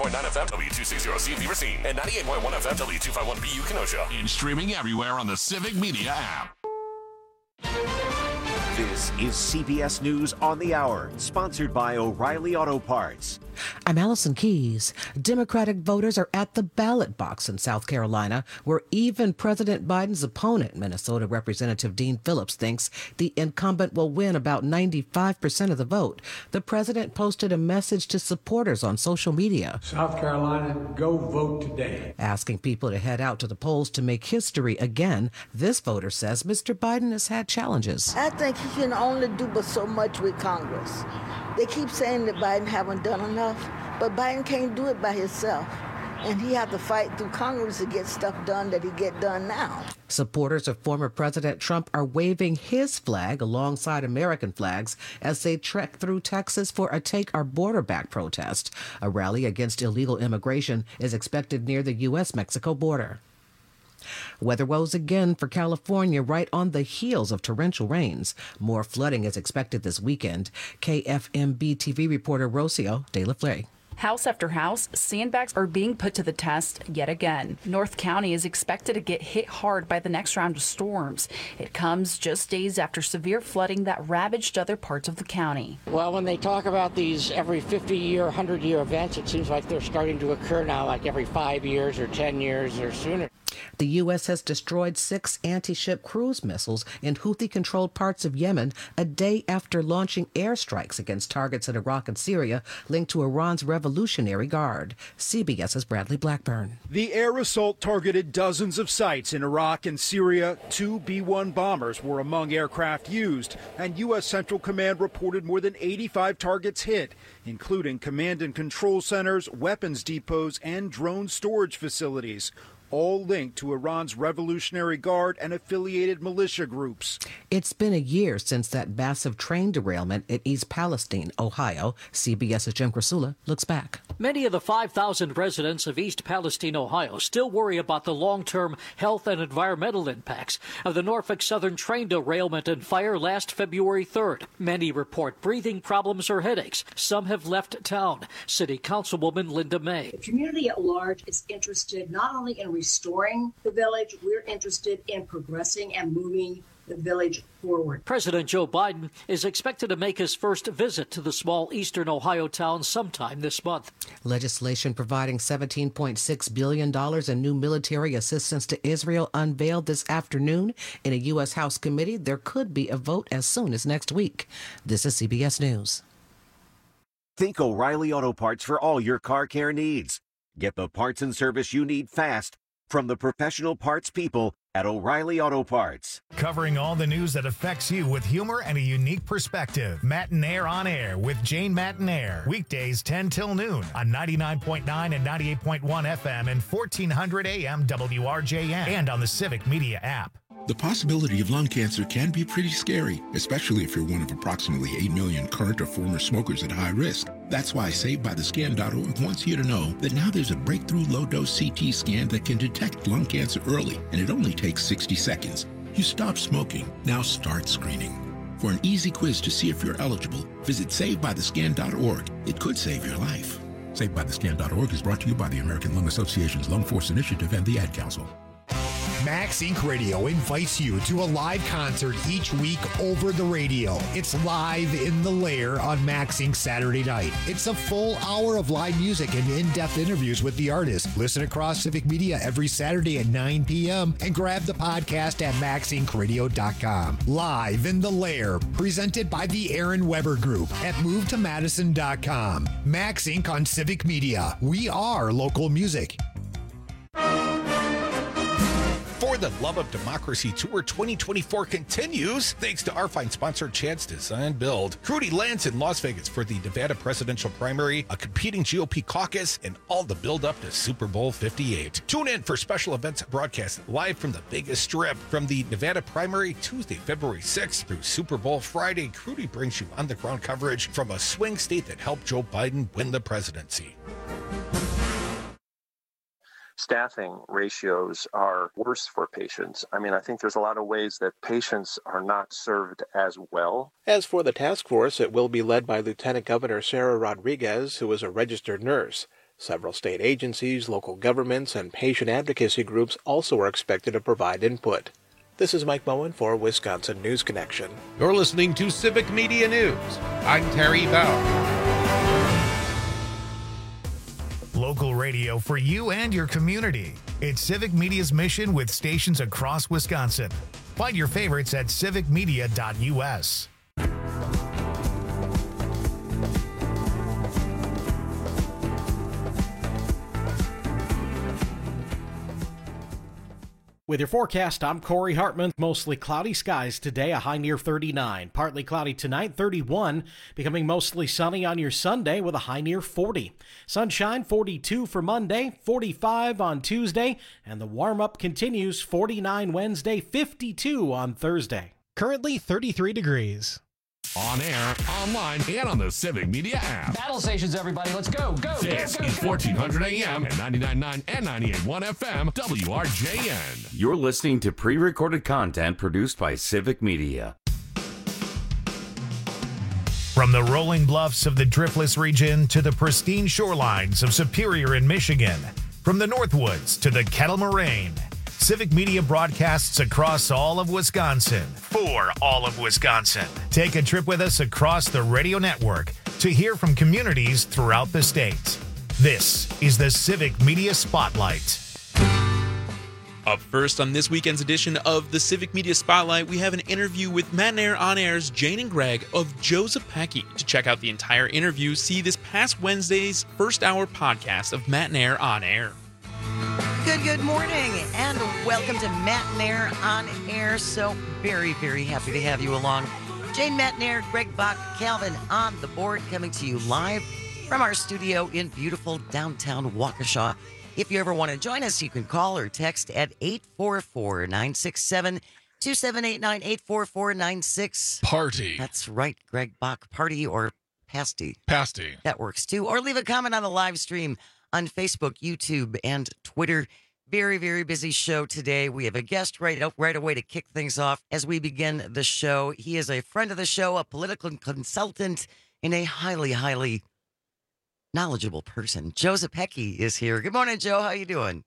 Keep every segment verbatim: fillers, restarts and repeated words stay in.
point nine F M, W two sixty C V Racine, and ninety-eight point one F M, W two fifty-one B U Kenosha. And streaming everywhere on the Civic Media app. This is C B S News on the Hour, sponsored by O'Reilly Auto Parts. I'm Allison Keys. Democratic voters are at the ballot box in South Carolina, where even President Biden's opponent, Minnesota Representative Dean Phillips, thinks the incumbent will win about ninety-five percent of the vote. The president posted a message to supporters on social media. South Carolina, go vote today. Asking people to head out to the polls to make history again. This voter says Mister Biden has had challenges. I think he can only do but so much with Congress. They keep saying that Biden haven't done enough, but Biden can't do it by himself. And he had to fight through Congress to get stuff done that he get done now. Supporters of former President Trump are waving his flag alongside American flags as they trek through Texas for a Take Our Border Back protest. A rally against illegal immigration is expected near the U S Mexico border. Weather woes again for California right on the heels of torrential rains. More flooding is expected this weekend. K F M B T V reporter Rocio De La Flay. House after house, sandbags are being put to the test yet again. North County is expected to get hit hard by the next round of storms. It comes just days after severe flooding that ravaged other parts of the county. Well, when they talk about these every fifty-year, one hundred-year events, it seems like they're starting to occur now, like every five years or ten years or sooner. The U S has destroyed six anti-ship cruise missiles in Houthi-controlled parts of Yemen a day after launching airstrikes against targets in Iraq and Syria linked to Iran's Revolutionary Guard. CBS's Bradley Blackburn. The air assault targeted dozens of sites in Iraq and Syria. Two B one bombers were among aircraft used, and U S Central Command reported more than eighty-five targets hit, including command and control centers, weapons depots, and drone storage facilities, all linked to Iran's Revolutionary Guard and affiliated militia groups. It's been a year since that massive train derailment in East Palestine, Ohio. CBS's Jim Krasula looks back. Many of the five thousand residents of East Palestine, Ohio, still worry about the long-term health and environmental impacts of the Norfolk Southern train derailment and fire last February third. Many report breathing problems or headaches. Some have left town. City Councilwoman Linda May. The community at large is interested not only in restoring the village, we're interested in progressing and moving the village forward. President Joe Biden is expected to make his first visit to the small eastern Ohio town sometime this month. Legislation providing seventeen point six billion dollars in new military assistance to Israel unveiled this afternoon in a U S House committee. There could be a vote as soon as next week. This is C B S News. Think O'Reilly Auto Parts for all your car care needs. Get the parts and service you need fast from the professional parts people at O'Reilly Auto Parts. Covering all the news that affects you with humor and a unique perspective. Matinaire on Air with Jane Matinaire. Weekdays ten till noon on ninety-nine point nine and ninety-eight point one F M and fourteen hundred A M W R J M and on the Civic Media app. The possibility of lung cancer can be pretty scary, especially if you're one of approximately eight million current or former smokers at high risk. That's why Saved By The Scan dot org wants you to know that now there's a breakthrough low-dose C T scan that can detect lung cancer early, and it only takes sixty seconds. You stop smoking, now start screening. For an easy quiz to see if you're eligible, visit Saved By The Scan dot org. It could save your life. Saved By The Scan dot org is brought to you by the American Lung Association's Lung Force Initiative and the Ad Council. Max Incorporated. Radio invites you to a live concert each week over the radio. It's Live in the Lair on Max Incorporated. Saturday night. It's a full hour of live music and in-depth interviews with the artist. Listen across Civic Media every Saturday at nine p.m. and grab the podcast at max inc radio dot com. Live in the Lair, presented by the Aaron Weber Group at move to madison dot com. Max Incorporated on Civic Media. We are local music. For the Love of Democracy Tour twenty twenty-four continues, thanks to our fine sponsor, Chad's Design Build. Rudy lands in Las Vegas for the Nevada presidential primary, a competing G O P caucus, and all the build-up to Super Bowl fifty-eight. Tune in for special events broadcast live from the Vegas Strip. From the Nevada primary, Tuesday, February sixth through Super Bowl Friday, Rudy brings you on-the-ground coverage from a swing state that helped Joe Biden win the presidency. Staffing ratios are worse for patients. I mean, I think there's a lot of ways that patients are not served as well. As for the task force, it will be led by Lieutenant Governor Sarah Rodriguez, who is a registered nurse. Several state agencies, local governments, and patient advocacy groups also are expected to provide input. This is Mike Bowen for Wisconsin News Connection. You're listening to Civic Media News. I'm Terry Bauer. Local radio for you and your community. It's Civic Media's mission with stations across Wisconsin. Find your favorites at civic media dot u s. With your forecast, I'm Corey Hartman. Mostly cloudy skies today, a high near thirty-nine. Partly cloudy tonight, thirty-one. Becoming mostly sunny on your Sunday with a high near forty. Sunshine, forty-two for Monday, forty-five on Tuesday. And the warm-up continues, forty-nine Wednesday, fifty-two on Thursday. Currently thirty-three degrees. On air, online, and on the Civic Media app. Battle stations, everybody. Let's go, go, This go, go, is go. fourteen hundred A M and ninety-nine point nine and ninety-eight point one F M, W R J N. You're listening to pre-recorded content produced by Civic Media. From the rolling bluffs of the Driftless region to the pristine shorelines of Superior in Michigan, from the Northwoods to the Kettle Moraine, Civic Media broadcasts across all of Wisconsin for all of Wisconsin. Take a trip with us across the radio network to hear from communities throughout the state. This is the Civic Media Spotlight. Up first on this weekend's edition of the Civic Media Spotlight, we have an interview with Matt and Air On Air's Jane and Greg of Joe Zepecki. To check out the entire interview, see this past Wednesday's first hour podcast of Matt and Air On Air. Good, good morning, and welcome to Matt and Air On Air. So very, very happy to have you along. Jane, Matt and Air, Greg Bach, Calvin on the board, coming to you live from our studio in beautiful downtown Waukesha. If you ever want to join us, you can call or text at eight four four, nine six seven, two seven eight nine, eight four four nine six. Party. That's right, Greg Bach, party or pasty. Pasty. That works too. Or leave a comment on the live stream on Facebook, YouTube, and Twitter. Very, very busy show today. We have a guest right, right away to kick things off as we begin the show. He is a friend of the show, a political consultant, and a highly, highly knowledgeable person. Joe Zepecki is here. Good morning, Joe. How you doing?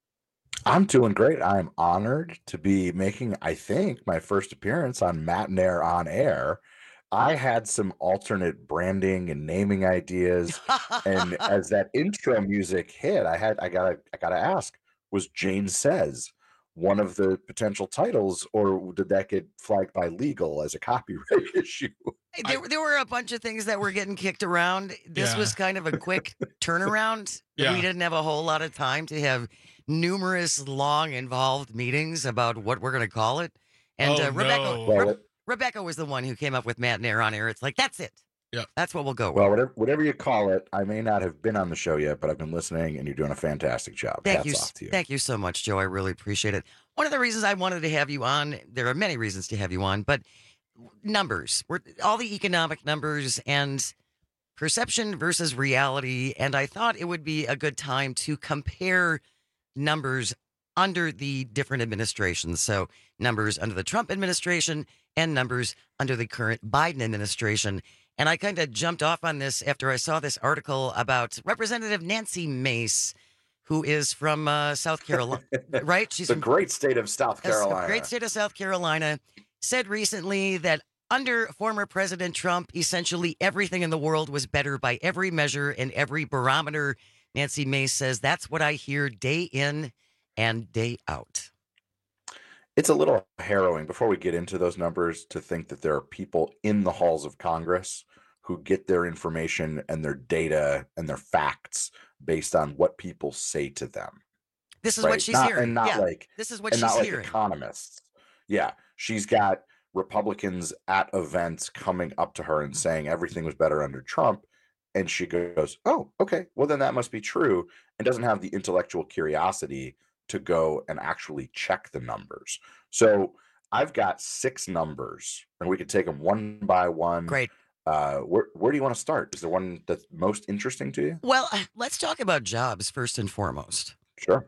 I'm doing great. I'm honored to be making, I think, my first appearance on Matt and Air On Air. I had some alternate branding and naming ideas, and as that intro music hit, I had I gotta I gotta ask: was Jane Says one of the potential titles, or did that get flagged by legal as a copyright issue? There, there were a bunch of things that were getting kicked around. This Yeah. was kind of a quick turnaround. Yeah. We didn't have a whole lot of time to have numerous long involved meetings about what we're going to call it. And Oh, uh, Rebecca, no. Well, Re- Rebecca was the one who came up with Matt and Air On Air. It's like, that's it. Yeah. That's what we'll go with. Well, whatever whatever you call it, I may not have been on the show yet, but I've been listening, and you're doing a fantastic job. Thank Hats you. off to you. Thank you so much, Joe. I really appreciate it. One of the reasons I wanted to have you on, there are many reasons to have you on, but numbers, we're, all the economic numbers and perception versus reality. And I thought it would be a good time to compare numbers under the different administrations. So numbers under the Trump administration and numbers under the current Biden administration. And I kind of jumped off on this after I saw this article about Representative Nancy Mace, who is from uh, South Carolina, right? She's the from great state of South Yes, the Carolina. great state of South Carolina, said recently that under former President Trump, essentially everything in the world was better by every measure and every barometer. Nancy Mace says, that's what I hear day in and day out. It's a little harrowing, before we get into those numbers, to think that there are people in the halls of Congress who get their information and their data and their facts based on what people say to them. This is right? what she's Not- hearing. And not Yeah, like this is what and she's not like hearing. economists. Yeah. She's got Republicans at events coming up to her and saying everything was better under Trump. And she goes, oh, okay, well, then that must be true, and doesn't have the intellectual curiosity to go and actually check the numbers. So I've got six numbers, and we could take them one by one. Great. Uh, where where do you want to start? Is there one that's most interesting to you? Well, uh, let's talk about jobs first and foremost. Sure.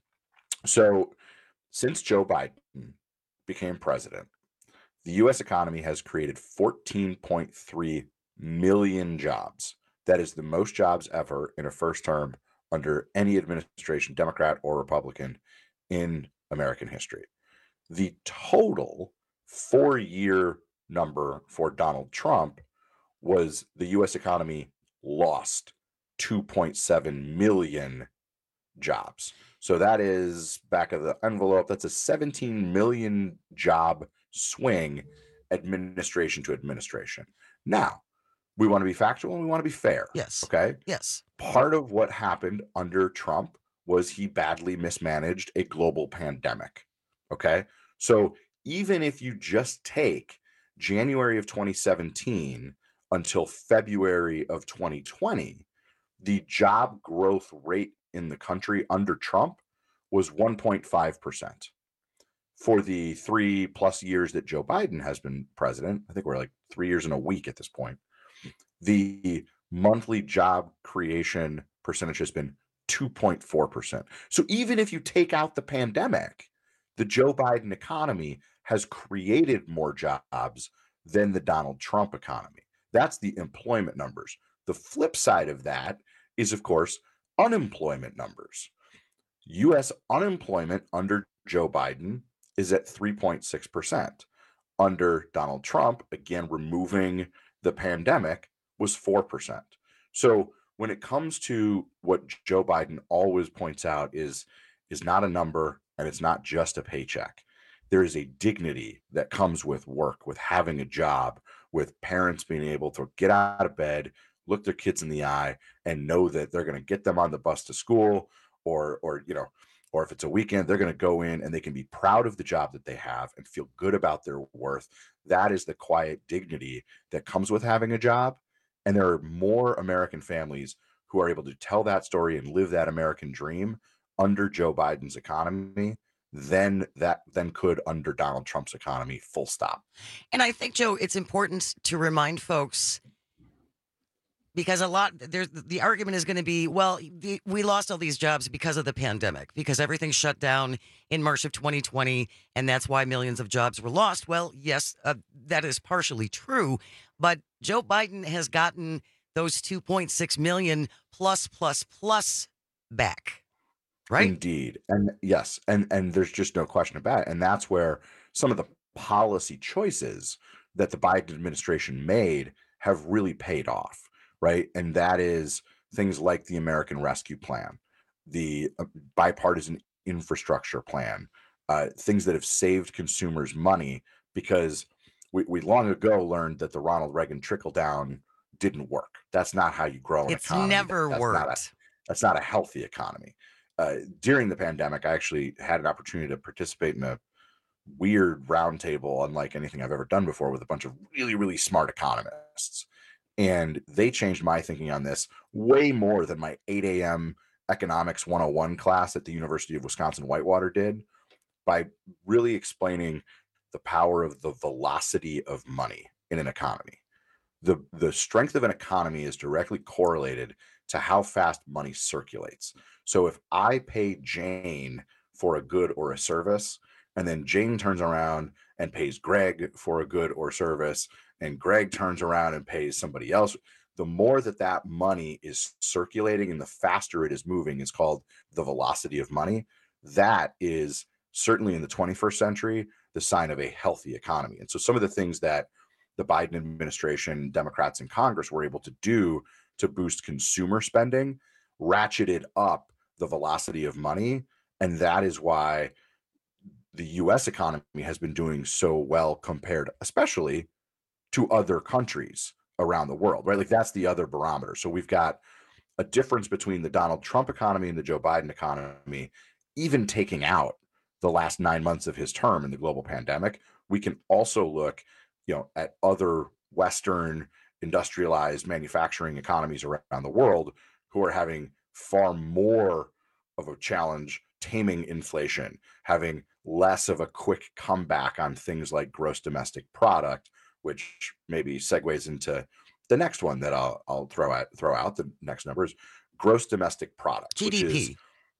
So since Joe Biden became president, the U S economy has created fourteen point three million jobs. That is the most jobs ever in a first term under any administration, Democrat or Republican, in American history. The total four-year number for Donald Trump was the U S economy lost two point seven million jobs. So that is, back of the envelope, that's a seventeen million job swing, administration to administration. Now, we want to be factual and we want to be fair. Yes. Okay? Yes. Part of what happened under Trump was he badly mismanaged a global pandemic. Okay? So even if you just take January of twenty seventeen until February of twenty twenty, the job growth rate in the country under Trump was one point five percent. For the three plus years that Joe Biden has been president, I think we're like three years and a week at this point, the monthly job creation percentage has been two point four percent. So even if you take out the pandemic, the Joe Biden economy has created more jobs than the Donald Trump economy. That's the employment numbers. The flip side of that is, of course, unemployment numbers. U S unemployment under Joe Biden is at three point six percent. Under Donald Trump, again, removing the pandemic, was four percent. So when it comes to what Joe Biden always points out is, is not a number and it's not just a paycheck. There is a dignity that comes with work, with having a job, with parents being able to get out of bed, look their kids in the eye, and know that they're going to get them on the bus to school, or, or, you know, or if it's a weekend, they're going to go in and they can be proud of the job that they have and feel good about their worth. That is the quiet dignity that comes with having a job. And there are more American families who are able to tell that story and live that American dream under Joe Biden's economy than that than could under Donald Trump's economy, full stop. And I think, Joe, it's important to remind folks, because a lot there's the argument is going to be, well, the, we lost all these jobs because of the pandemic, because everything shut down in March of twenty twenty, and that's why millions of jobs were lost. Well, yes, uh, that is partially true, but Joe Biden has gotten those two point six million plus plus plus back. Right. Indeed. And yes, and and there's just no question about it. And that's where some of the policy choices that the Biden administration made have really paid off, right? And that is things like the American Rescue Plan, the bipartisan infrastructure plan, uh, things that have saved consumers money, because we, we long ago learned that the Ronald Reagan trickle down didn't work. That's not how you grow an it's economy. It's never that's worked. Not a, that's not a healthy economy. Uh, during the pandemic, I actually had an opportunity to participate in a weird roundtable, unlike anything I've ever done before, with a bunch of really, really smart economists. And they changed my thinking on this way more than my eight a.m. economics one oh one class at the University of Wisconsin-Whitewater did, by really explaining the power of the velocity of money in an economy. The, the strength of an economy is directly correlated to how fast money circulates. So if I pay Jane for a good or a service, and then Jane turns around and pays Greg for a good or service, and Greg turns around and pays somebody else, the more that that money is circulating and the faster it is moving is called the velocity of money. That is certainly in the twenty-first century the sign of a healthy economy. And so some of the things that the Biden administration, Democrats in Congress were able to do to boost consumer spending ratcheted up the velocity of money. And that is why the U S economy has been doing so well compared, especially to other countries around the world, right? Like that's the other barometer. So we've got a difference between the Donald Trump economy and the Joe Biden economy, even taking out the last nine months of his term in the global pandemic. We can also look, you know, at other Western industrialized manufacturing economies around the world who are having far more of a challenge taming inflation, having less of a quick comeback on things like gross domestic product, which maybe segues into the next one that I'll I'll throw out throw out. The next number is gross domestic product, G D P. Which is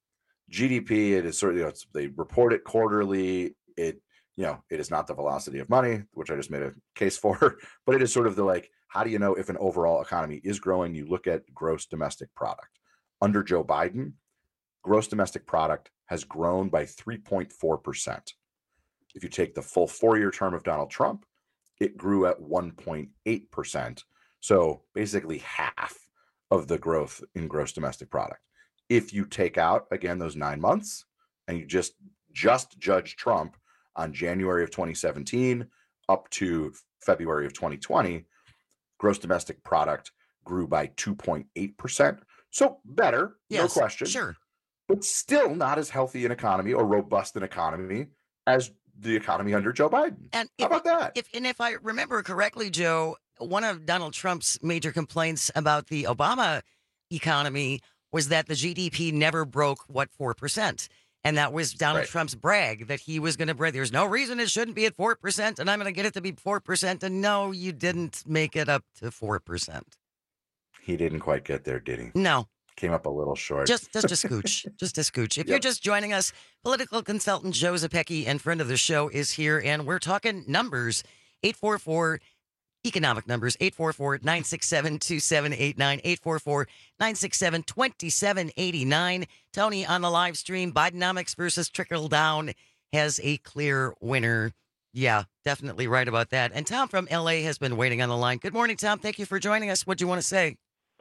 G D P. It is sort of, you know, it's, they report it quarterly. It you know it is not the velocity of money, which I just made a case for, but it is sort of the like, how do you know if an overall economy is growing? You look at gross domestic product. under Joe Biden, gross domestic product has grown by three point four percent. If you take the full four-year term of Donald Trump, it grew at one point eight percent. So basically half of the growth in gross domestic product. If you take out, again, those nine months and you just just judge Trump on January of twenty seventeen up to February of twenty twenty, gross domestic product grew by two point eight percent. So better, yes, no question. Sure. But still not as healthy an economy or robust an economy as the economy under Joe Biden. And How if, about that? If and if I remember correctly, Joe, one of Donald Trump's major complaints about the Obama economy was that the G D P never broke, what, four percent. And that was Donald Right. Trump's brag that he was going to brag. There's no reason it shouldn't be at four percent, and I'm going to get it to be four percent. And no, you didn't make it up to four percent. He didn't quite get there, did he? No. Came up a little short. Just, just a scooch. Just a scooch. If Yep. you're just joining us, political consultant Joe Zepecki and friend of the show is here, and we're talking numbers. eight four four economic numbers, eight four four, nine six seven, two seven eight nine, eight four four, nine six seven, two seven eight nine. Tony on the live stream, Bidenomics versus trickle down has a clear winner. Yeah, definitely right about that. And Tom from L A has been waiting on the line. Good morning, Tom. Thank you for joining us. What do you want to say?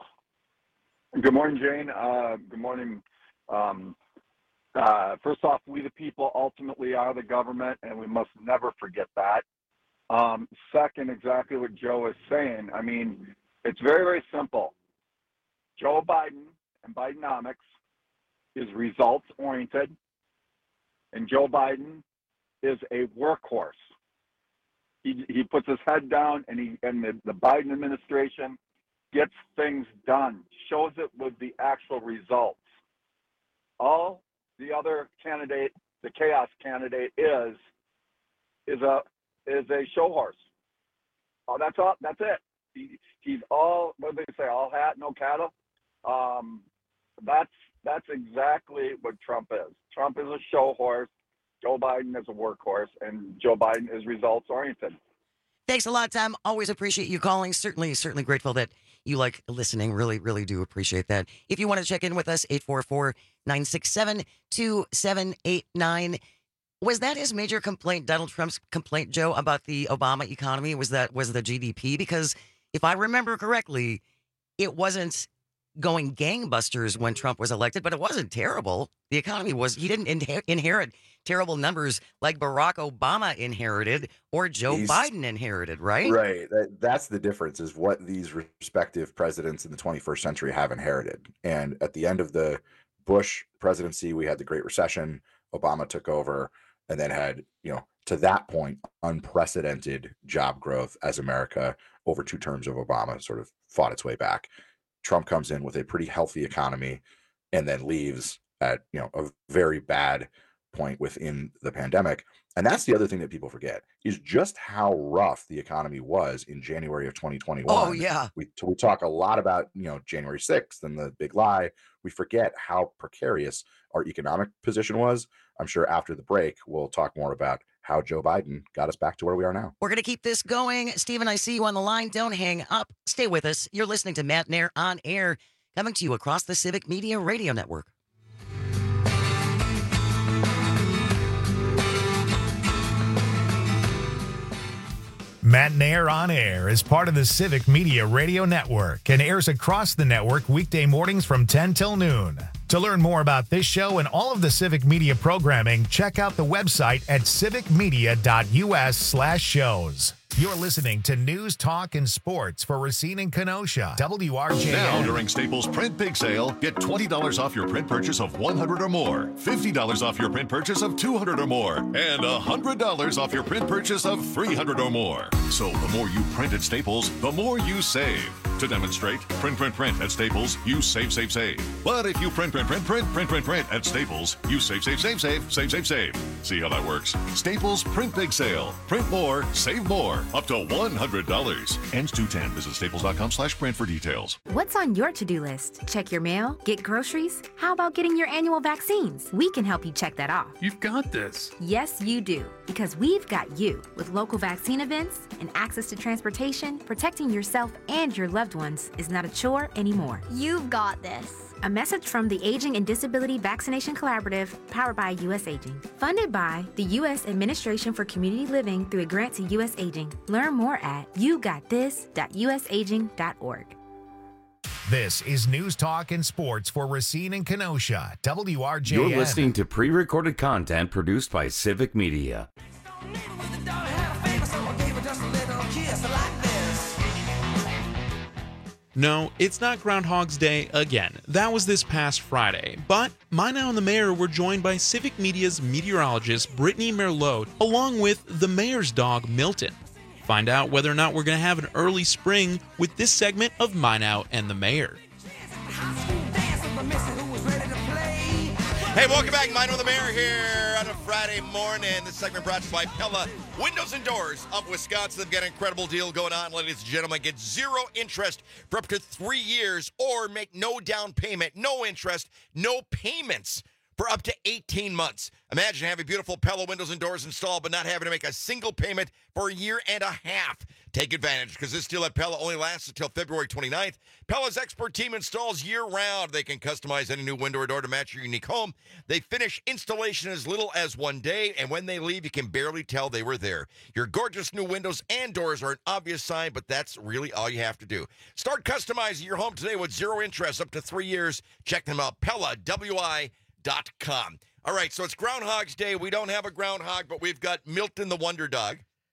Good morning, Jane. Uh, good morning. Um, uh, first off, we the people ultimately are the government, and we must never forget that. Um, second, exactly what Joe is saying. I mean, it's very, very simple. Joe Biden and Bidenomics is results-oriented, and Joe Biden is a workhorse. He he puts his head down, and he and the, the Biden administration gets things done, shows it with the actual results. All the other candidate, the chaos candidate, is is a is a show horse. Oh, that's all. That's it. He, he's all. What do they say? All hat, no cattle. Um, that's that's exactly what Trump is. Trump is a show horse. Joe Biden is a workhorse, and Joe Biden is results oriented. Thanks a lot, Tom. Always appreciate you calling. Certainly, certainly grateful that you like listening. Really, really do appreciate that. If you want to check in with us, eight four four, nine six seven, two seven eight nine. Was that his major complaint, Donald Trump's complaint, Joe, about the Obama economy? Was that was the G D P? Because if I remember correctly, it wasn't going gangbusters when Trump was elected, but it wasn't terrible. The economy was, he didn't inher- inherit terrible numbers like Barack Obama inherited or Joe He's- Biden inherited, right? Right. That, that's the difference, is what these respective presidents in the twenty-first century have inherited. And at the end of the Bush presidency, we had the Great Recession. Obama took over and then had, you know, to that point, unprecedented job growth as America over two terms of Obama sort of fought its way back. Trump comes in with a pretty healthy economy and then leaves at, you know, a very bad point within the pandemic. And that's the other thing that people forget, is just how rough the economy was in January of twenty twenty-one. Oh, yeah. We, we talk a lot about, you know, January sixth and the big lie. We forget how precarious our economic position was. I'm sure after the break, we'll talk more about how Joe Biden got us back to where we are now. We're going to keep this going. Stephen, I see you on the line. Don't hang up. Stay with us. You're listening to Matt Nair on Air, coming to you across the Civic Media Radio Network. Matt Nair on Air is part of the Civic Media Radio Network and airs across the network weekday mornings from ten till noon. To learn more about this show and all of the Civic Media programming, check out the website at civicmedia.us slash shows. You're listening to News, Talk, and Sports for Racine and Kenosha. W R J N. Now, during Staples Print Big Sale, get twenty dollars off your print purchase of one hundred or more, fifty dollars off your print purchase of two hundred or more, and one hundred dollars off your print purchase of three hundred or more. So the more you print at Staples, the more you save. To demonstrate, print, print, print at Staples, you save, save, save. But if you print, print, print, print, print, print, print at Staples, you save, save, save, save, save, save, save. See how that works? Staples Print Big Sale. Print more, save more. Up to one hundred dollars. Ends two ten. Visit staples.com slash print for details. What's on your to-do list? Check your mail? Get groceries? How about getting your annual vaccines? We can help you check that off. You've got this. Yes, you do. Because we've got you. With local vaccine events and access to transportation, protecting yourself and your loved ones is not a chore anymore. You've got this. A message from the Aging and Disability Vaccination Collaborative, powered by U S Aging. Funded by the U S Administration for Community Living through a grant to U S Aging. Learn more at you got this dot u s aging dot org. This is News Talk and Sports for Racine and Kenosha. W R J N. You're listening to pre-recorded content produced by Civic Media. No, it's not Groundhog's Day again. That was this past Friday. But Mina and the Mayor were joined by Civic Media's meteorologist Brittany Merlot, along with the mayor's dog Milton. Find out whether or not we're going to have an early spring with this segment of Mina and the Mayor. Hey, welcome back. Mine with the Mayor here on a Friday morning. This segment brought to you by Pella Windows and Doors of Wisconsin. They've got an incredible deal going on, ladies and gentlemen. Get zero interest for up to three years or make no down payment, no interest, no payments for up to eighteen months. Imagine having beautiful Pella Windows and Doors installed but not having to make a single payment for a year and a half. Take advantage because this deal at Pella only lasts until February twenty-ninth. Pella's expert team installs year-round. They can customize any new window or door to match your unique home. They finish installation as little as one day, and when they leave, you can barely tell they were there. Your gorgeous new windows and doors are an obvious sign, but that's really all you have to do. Start customizing your home today with zero interest up to three years. Check them out, Pella W I dot com. All right, so it's Groundhog's Day. We don't have a groundhog, but we've got Milton the Wonder Dog.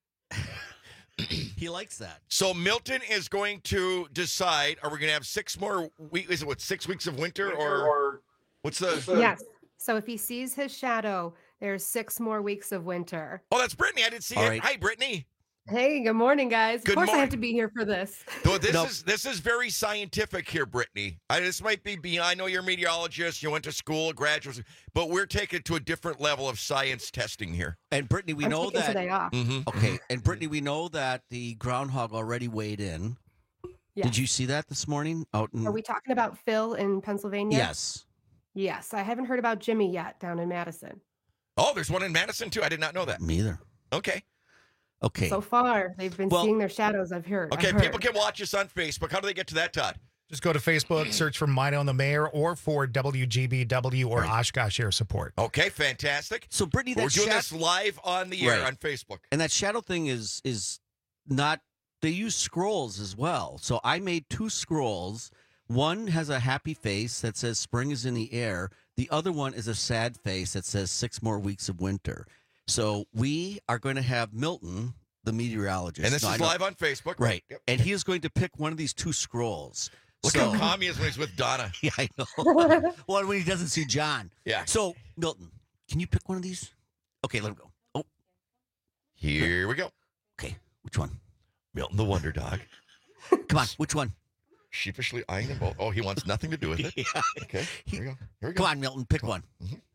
He likes that. So Milton is going to decide, are we going to have six more weeks? Is it what, six weeks of winter, winter or, or what's the? Yes. So if he sees his shadow, there's six more weeks of winter. Oh, that's Brittany. I didn't see All it. right. Hi, Brittany. Hey, good morning, guys. Good of course morning. I have to be here for this. So this Nope. is this is very scientific here, Brittany. I, this might be beyond. I know you're a meteorologist. You went to school, graduate, but we're taking it to a different level of science testing here. And Brittany, we I'm know taking that. today off. Mm-hmm. Okay, and Brittany, we know that the groundhog already weighed in. Yes. Did you see that this morning out in? Are we talking about Phil in Pennsylvania? Yes. Yes. I haven't heard about Jimmy yet down in Madison. Oh, there's one in Madison too. I did not know that. Me either. Okay. Okay. So far, they've been Well- seeing their shadows. I've heard. Okay. I've heard. People can watch us on Facebook. How do they get to that, Todd? Just go to Facebook, search for Mina and the Mayor or for W G B W or Oshkosh Air Support. Okay, fantastic. So Brittany, that We're doing shat- this live on the air Right. on Facebook. And that shadow thing is is not. They use scrolls as well. So I made two scrolls. One has a happy face that says spring is in the air. The other one is a sad face that says six more weeks of winter. So we are going to have Milton, the meteorologist. And this No, I is know- live on Facebook. Right. Yep. And he is going to pick one of these two scrolls. Look So- how calm he is when he's with Donna. Yeah, I know. Well, when he doesn't see John. Yeah. So, Milton, can you pick one of these? Okay, let him go. Oh, Here we go. okay. Which one? Milton the Wonder Dog. Come on. Which one? Sheepishly eyeing them both. Oh, he wants nothing to do with it. Yeah. Okay. Here we go. Here we go. Come on, Milton. Pick one.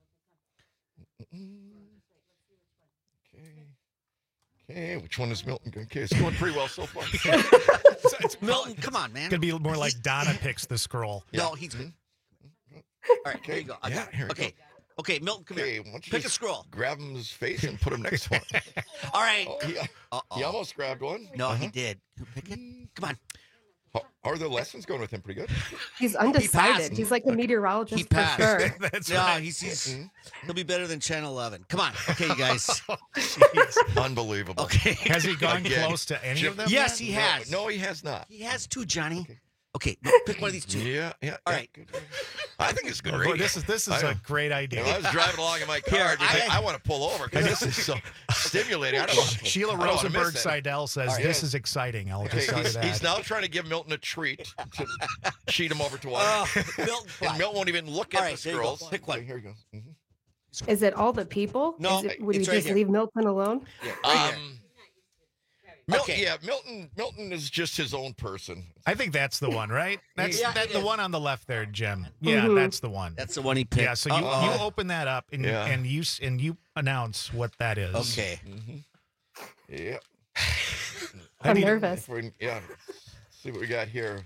Okay, which one is Milton? Okay, it's going pretty well so far. It's, it's Milton, come on, man. gonna be more like Donna picks the scroll. No, he's good. Mm-hmm. All right, here you go. I Yeah, got it. here we Okay. Okay, Milton, come Okay, here. why don't you Pick a just scroll. Grab him his face and put him next to one. All right. Oh, he, Uh-oh. he almost grabbed one. No, he Uh-huh. did. You pick it. Come on. How, how are the lessons going with him? Pretty good. He's passed. undecided. He's like a meteorologist He for passed. sure. That's No, right. he's, he's Mm-hmm. he'll be better than Channel eleven. Come on. Okay, you guys. Unbelievable. Okay. Has he gone Again. close to any Jim- of them? Yes, yet? he No, has. No, he has not. He has two, Johnny. Okay, pick one of these two. Yeah, yeah. All yeah, right. good. I think it's good. Oh, boy, radio. this is this I is a don't- great You idea. know, I was driving along in my car. Here, and I, I- I want to pull over because this is so stimulating. I don't want to, Sheila I don't wanna Rosenberg miss it. Seidel says All right. this is exciting. I'll Okay, just tell you he's, that. he's now trying to give Milton a treat to cheat him over to one. Oh, Milton, and fly. Milton won't even look All at right, the there you go. scrolls. Pick one. Okay, here he goes. Mhm. Is it all the people? No, Is it, would we it's right just here. leave Milton alone? Yeah, right here. Um, Mil- Okay. Yeah, Milton. Milton is just his own person. I think that's the one, right? That's Yeah, that, it the is. one on the left there, Jim. Yeah, Mhm. that's the one. That's the one he picked. Yeah, so you, Uh-oh. you open that up and Yeah. and you s- and you announce what that is. Okay. Mm-hmm. Yeah. I'm need- nervous. If we- yeah. See what we got here.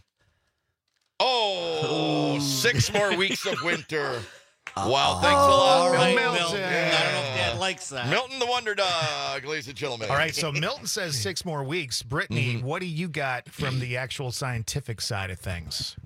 Oh, six more weeks of winter. Wow, thanks a lot, All right, Milton. Milton. I don't know if Dad likes that. Milton the Wonder Dog, ladies and gentlemen. All right, so Milton says six more weeks. Brittany, Mm-hmm. what do you got from the actual scientific side of things?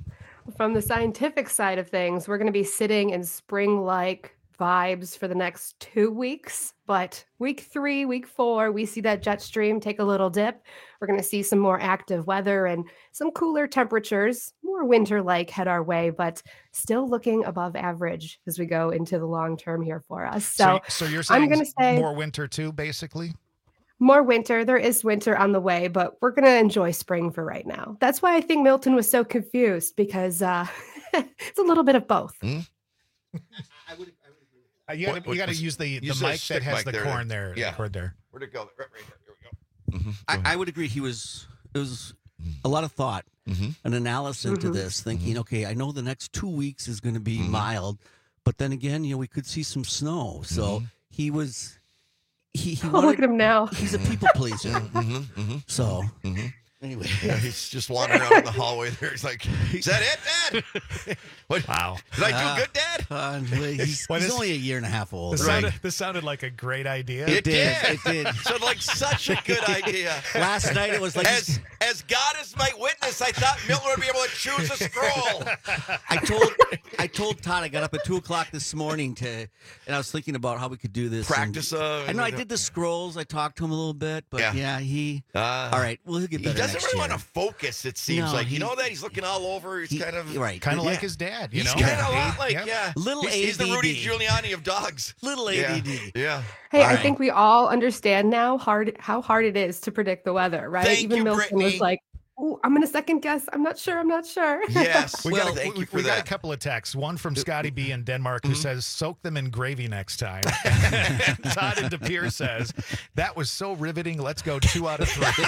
From the scientific side of things, we're going to be sitting in spring-like vibes for the next two weeks. But week three, week four, we see that jet stream take a little dip. We're going to see some more active weather and some cooler temperatures, more winter-like head our way, but still looking above average as we go into the long term here for us. So, so, so you're saying I'm going to say more winter too, basically? More winter. There is winter on the way, but we're going to enjoy spring for right now. That's why I think Milton was so confused, because uh, it's a little bit of both. Mm? I would, uh, you got to you got to use the, the mic that has the corn there. Yeah. The cord there. Where'd it go? Right, right here. Here we go. Mm-hmm. I, I would agree. He was, it was a lot of thought, mm-hmm. an analysis into Mm-hmm. this, thinking, Mm-hmm. okay, I know the next two weeks is going to be Mhm. mild, but then again, you know, we could see some snow. So Mhm. he was, he, he Oh, wanted, look at him now. he's a people pleaser. Mm-hmm. Mm-hmm. So Mm-hmm. anyway, Yeah, he's just wandering out in the hallway there. He's like, "Is that it, Dad? What? Wow. Did I do Uh, good, Dad?" uh, he's, What he's is- only a year and a half old. This, Right. sounded, this sounded like a great idea. It did. It did. Sounded like such a good idea. Last night it was like As as God is my witness, I thought Milton would be able to choose a scroll. I told I told Todd I got up at two o'clock this morning to, and I was thinking about how we could do this. and- Practice. Uh, I know I did the scrolls. I talked to him a little bit, but yeah, Yeah. he. Uh, all right, well he'll get He better doesn't next really year. want to focus. It seems No, like you he- know that he's looking all over. He's He- kind of right, Kind of yeah. like his dad, you He's know? kind of a lot He- like yep. yeah. Little he's, he's the A D D. Rudy Giuliani of dogs. Little Yeah. A D D. Yeah. Hey, All I right. think we all understand now hard how hard it is to predict the weather, right? Thank Even you, Milton Brittany. was like, "Ooh, I'm going to second guess. I'm not sure. I'm not sure." Yes. We, well, got, thank we, you for we got a that. couple of texts. One from Scotty B in Denmark who Mhm. says, "Soak them in gravy next time." Todd in De Pere says, "That was so riveting. Let's go two out of three."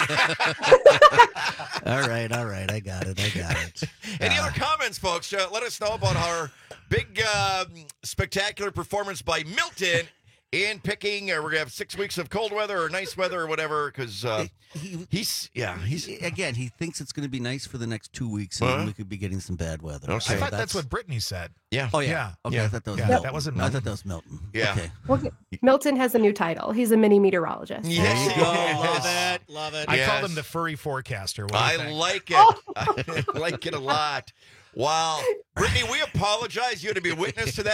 All right, all right, I got it, I got it. Any Uh, other comments, folks? Uh, let us know about our big, uh, spectacular performance by Milton in picking. Uh, we're gonna have six weeks of cold weather or nice weather or whatever, because uh, he, he's yeah he's again. He thinks it's going to be nice for the next two weeks, and Huh? then we could be getting some bad weather. Okay. I So thought that's what Brittany said. yeah Oh yeah. Yeah, Okay, yeah, I thought that was yeah, Milton. that wasn't I Milton. thought that was Milton. Yeah. Okay. Well, Milton has a new title. He's a mini meteorologist. Yes. There you go. Yes. Love it. Love it. I Yes. called him the furry forecaster. What do you I think? like it. I like it a lot. Wow, Brittany, we apologize. You had to be a witness to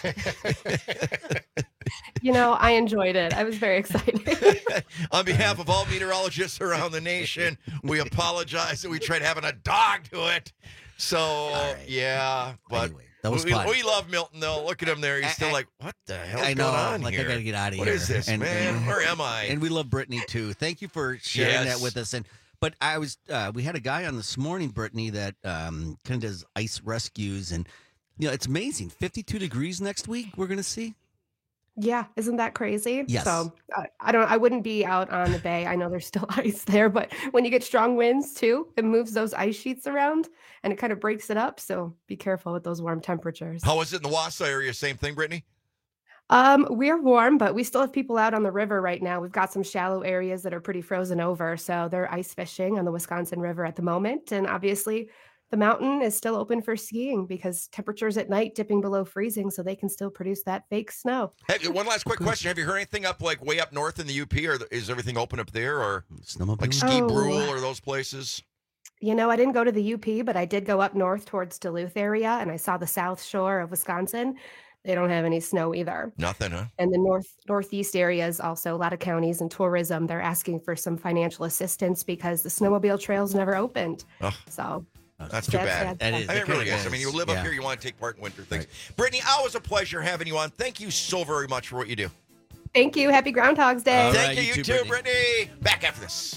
that. You know, I enjoyed it. I was very excited. On behalf of all meteorologists around the nation, we apologize that we tried having a dog to it. So, right. yeah, but Anyway, that was we, fun. we love Milton, though. Look at him there. He's I- still I- like, what the hell's I know. going on Like here? I got to get out of What here. is this, And- man? and- Where am I? And we love Brittany too. Thank you for sharing Yes. that with us. And but I was uh, we had a guy on this morning, Brittany, that um, kind of does ice rescues, and you know it's amazing. fifty-two degrees next week. We're gonna see. Yeah, isn't that crazy? Yes. So I, I don't. I wouldn't be out on the bay. I know there's still ice there, but when you get strong winds too, it moves those ice sheets around and it kind of breaks it up. So be careful with those warm temperatures. How is it in the Wausau area? Same thing, Brittany? Um, we're warm, but we still have people out on the river right now. We've got some shallow areas that are pretty frozen over, so they're ice fishing on the Wisconsin River at the moment. And obviously, the mountain is still open for skiing because temperatures at night dipping below freezing, so they can still produce that fake snow. Hey, one last quick question. Have you heard anything up like way up north in the U P, or is everything open up there, or like Ski Oh. Brule or those places? You know, I didn't go to the U P, but I did go up north towards Duluth area, and I saw the south shore of Wisconsin. They don't have any snow either. Nothing, huh? And the north northeast areas, also a lot of counties and tourism, they're asking for some financial assistance because the snowmobile trails never opened. Oh. So That's too Sad, bad. sad, That sad. is. I mean, It it really kinda is. I mean, you is. live Yeah. up here, you want to take part in winter things. Brittany, always a pleasure having you on. Thank you so very much for what you do. thank you. Happy Groundhog's Day. All Thank right, you, you you too, too, Brittany. Back after this.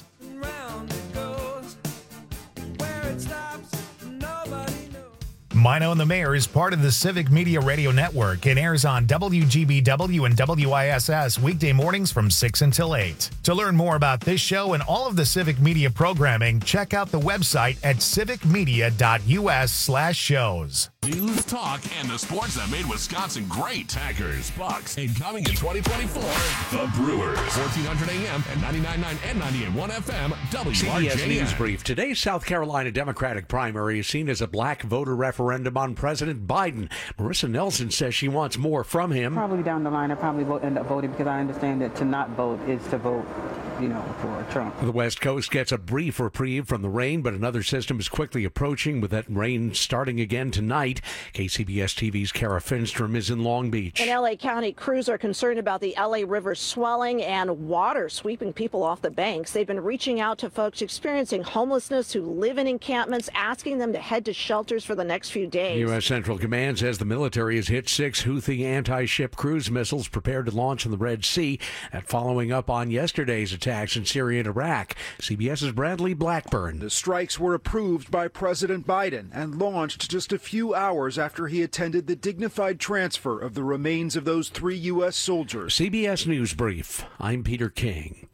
Mino and the Mayor is part of the Civic Media Radio Network and airs on W G B W and W I S S weekday mornings from six until eight. To learn more about this show and all of the Civic Media programming, check out the website at civicmedia.us slash shows. News, talk, and the sports that made Wisconsin great. Packers, Bucks, and coming in twenty twenty-four, the Brewers. fourteen hundred A M and ninety-nine point nine and ninety-eight point one F M, W R J N. C B S News Brief. Today's South Carolina Democratic primary is seen as a black voter referendum on President Biden. Marissa Nelson says she wants more from him. Probably down the line, I probably will end up voting because I understand that to not vote is to vote. you know, for Trump. The West Coast gets a brief reprieve from the rain, but another system is quickly approaching, with that rain starting again tonight. K C B S T V's Kara Finstrom is in Long Beach. In L A County, crews are concerned about the L A River swelling and water sweeping people off the banks. They've been reaching out to folks experiencing homelessness who live in encampments, asking them to head to shelters for the next few days. U S Central Command says the military has hit six Houthi anti-ship cruise missiles prepared to launch in the Red Sea, and following up on yesterday's attacks in Syria and Iraq. CBS's Bradley Blackburn. The strikes were approved by President Biden and launched just a few hours after he attended the dignified transfer of the remains of those three U S soldiers. C B S News Brief. I'm Peter King.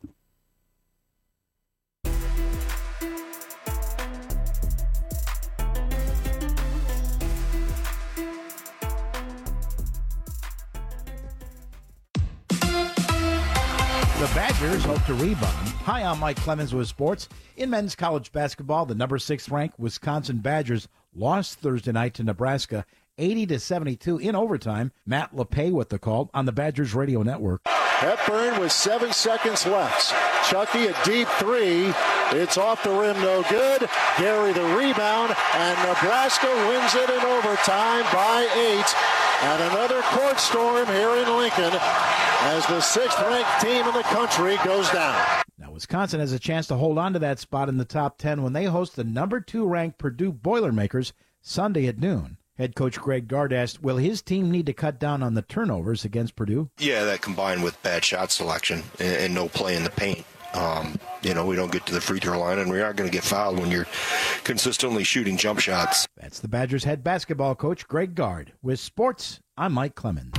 The Badgers hope to rebound. Hi, I'm Mike Clemens with sports. In men's college basketball, the number six ranked Wisconsin Badgers lost Thursday night to Nebraska eighty to seventy-two in overtime. Matt LePay with the call on the Badgers radio network. Hepburn with seven seconds left. Chucky a deep three. It's off the rim, no good. Gary the rebound, and Nebraska wins it in overtime by eight. And another court storm here in Lincoln as the sixth-ranked team in the country goes down. Now, Wisconsin has a chance to hold on to that spot in the top ten when they host the number two-ranked Purdue Boilermakers Sunday at noon. Head coach Greg Gard asked, will his team need to cut down on the turnovers against Purdue? Yeah, that combined with bad shot selection and, and no play in the paint. Um, you know, we don't get to the free throw line, and we aren't going to get fouled when you're consistently shooting jump shots. That's the Badgers head basketball coach Greg Gard. With sports, I'm Mike Clemens.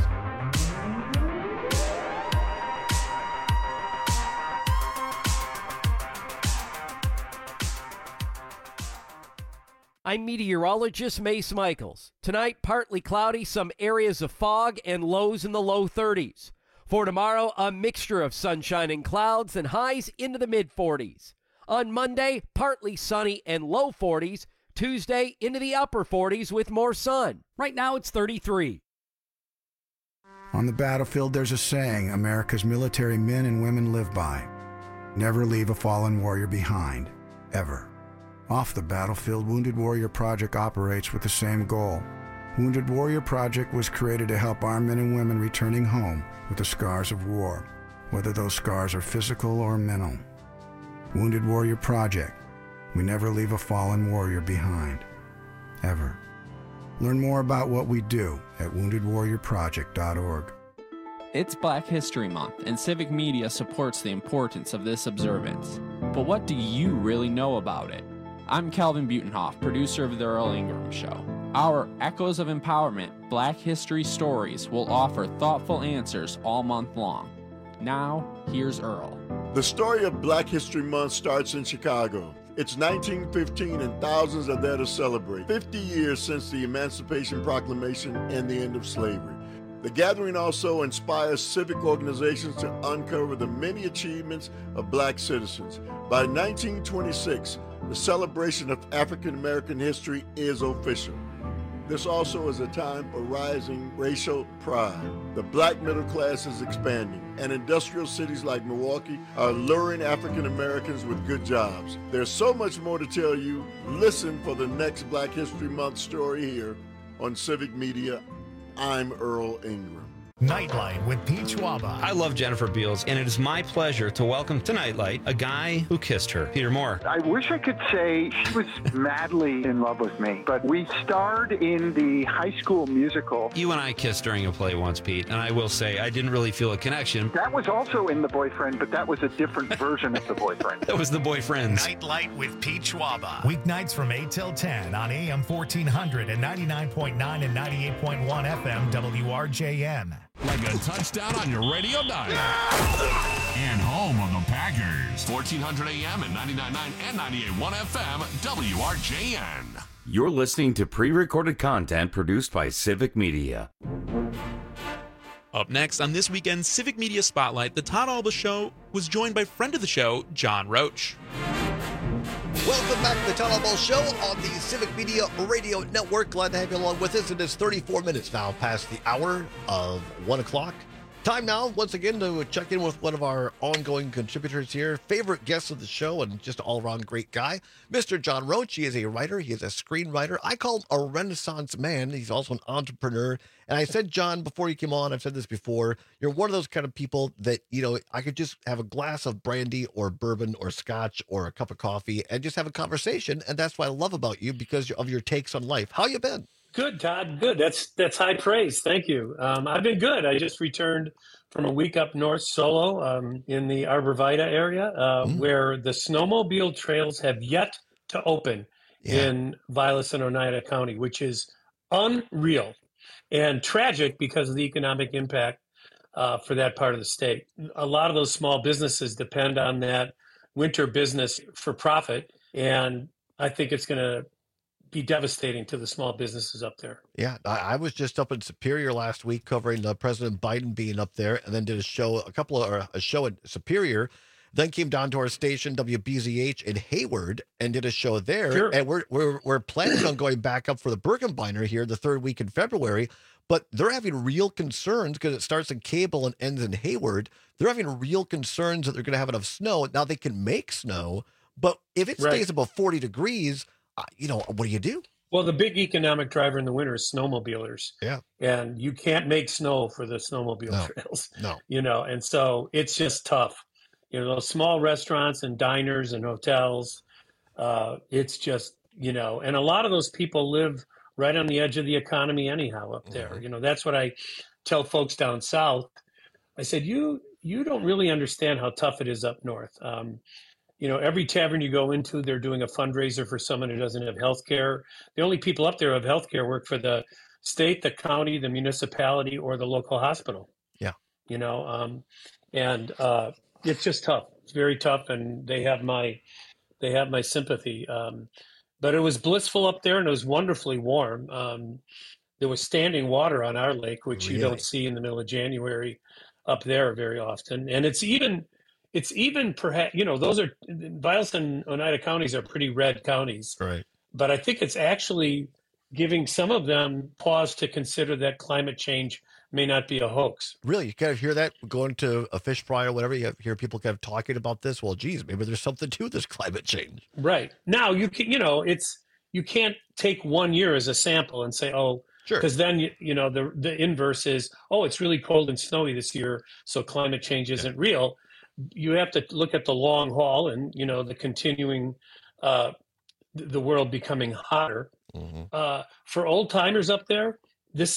I'm meteorologist Mace Michaels. Tonight, partly cloudy, some areas of fog, and lows in the low thirties. For tomorrow, a mixture of sunshine and clouds and highs into the mid forties. On Monday, partly sunny and low forties. Tuesday, into the upper forties with more sun. Right now, it's thirty-three. On the battlefield, there's a saying America's military men and women live by. Never leave a fallen warrior behind, ever. Off the battlefield, Wounded Warrior Project operates with the same goal. Wounded Warrior Project was created to help our men and women returning home with the scars of war, whether those scars are physical or mental. Wounded Warrior Project. We never leave a fallen warrior behind, ever. Learn more about what we do at wounded warrior project dot org. It's Black History Month, and Civic Media supports the importance of this observance. But what do you really know about it? I'm Calvin Butenhoff, producer of The Earl Ingram Show. Our Echoes of Empowerment Black History Stories will offer thoughtful answers all month long. Now, here's Earl. The story of Black History Month starts in Chicago. It's nineteen fifteen and thousands are there to celebrate. fifty years since the Emancipation Proclamation and the end of slavery. The gathering also inspires civic organizations to uncover the many achievements of black citizens. By nineteen twenty-six, the celebration of African American history is official. This also is a time for rising racial pride. The black middle class is expanding, and industrial cities like Milwaukee are luring African Americans with good jobs. There's so much more to tell you. Listen for the next Black History Month story here on Civic Media. I'm Earl Ingram. Nightlight with Pete Schwaba. I love Jennifer Beals, and it is my pleasure to welcome to Nightlight a guy who kissed her, Peter Moore. I wish I could say she was madly in love with me, but we starred in the High School Musical. You and I kissed during a play once, Pete, and I will say I didn't really feel a connection. That was also in The Boyfriend, but that was a different version of The Boyfriend. That was The Boyfriends. Nightlight with Pete Schwaba. Weeknights from eight till ten on A M fourteen hundred and ninety-nine point nine and ninety-eight point one F M W R J N. Like a touchdown on your radio dial. And home of the Packers. fourteen hundred A M and ninety-nine point nine and ninety-eight point one F M W R J N. You're listening to pre-recorded content produced by Civic Media. Up next on this weekend's Civic Media Spotlight, the Todd Alba Show was joined by friend of the show, John Roach. Welcome back to the Todd Alba Show on the Civic Media Radio Network. Glad to have you along with us. It is thirty-four minutes now past the hour of one o'clock Time now, once again, to check in with one of our ongoing contributors here, favorite guest of the show, and just all-around great guy, Mister John Roach. He is a writer. He is a screenwriter. I call him a Renaissance man. He's also an entrepreneur. And I said, John, before you came on, I've said this before, you're one of those kind of people that, you know, I could just have a glass of brandy or bourbon or scotch or a cup of coffee and just have a conversation. And that's what I love about you, because of your takes on life. How you been? Good, Todd. Good. That's that's high praise. Thank you. Um, I've been good. I just returned from a week up north solo um, in the Arbor Vitae area, uh, mm. where the snowmobile trails have yet to open yeah. in Vilas and Oneida County, which is unreal and tragic because of the economic impact uh, for that part of the state. A lot of those small businesses depend on that winter business for profit, and I think it's going to be devastating to the small businesses up there. Yeah, I, I was just up in Superior last week covering uh, President Biden being up there, and then did a show, a couple of, or a show at Superior, then came down to our station W B Z H in Hayward and did a show there. Sure. And we're we're we're planning on going back up for the Birkenbeiner here the third week in February, but they're having real concerns because it starts in Cable and ends in Hayward. They're having real concerns that they're going to have enough snow. Now they can make snow, but if it stays right. above forty degrees, Uh, you know, what do you do? Well, the big economic driver in the winter is snowmobilers. Yeah. And you can't make snow for the snowmobile no. trails. No. You know, and so it's just tough. You know, those small restaurants and diners and hotels, uh, it's just, you know, and a lot of those people live right on the edge of the economy anyhow up there. Mm-hmm. You know, that's what I tell folks down south. I said, you you don't really understand how tough it is up north. Um You know, every tavern you go into, they're doing a fundraiser for someone who doesn't have health care. The only people up there who have health care work for the state, the county, the municipality, or the local hospital. Yeah. You know, um, and uh, it's just tough. It's very tough, and they have my they have my sympathy. Um, but it was blissful up there, and it was wonderfully warm. Um, there was standing water on our lake, which really? you don't see in the middle of January up there very often. And it's even... It's even perhaps, you know, those are, Vilas and Oneida counties are pretty red counties. Right. But I think it's actually giving some of them pause to consider that climate change may not be a hoax. Really? You kind of hear that going to a fish fry or whatever, you hear people kind of talking about this. Well, geez, maybe there's something to this climate change. Right. Now, you can, you know, it's, you can't take one year as a sample and say, oh, sure. Because then, you, you know, the, the inverse is, oh, it's really cold and snowy this year, so climate change isn't yeah. real. You have to look at the long haul and, you know, the continuing, uh, the world becoming hotter. Mm-hmm. Uh, for old timers up there, this,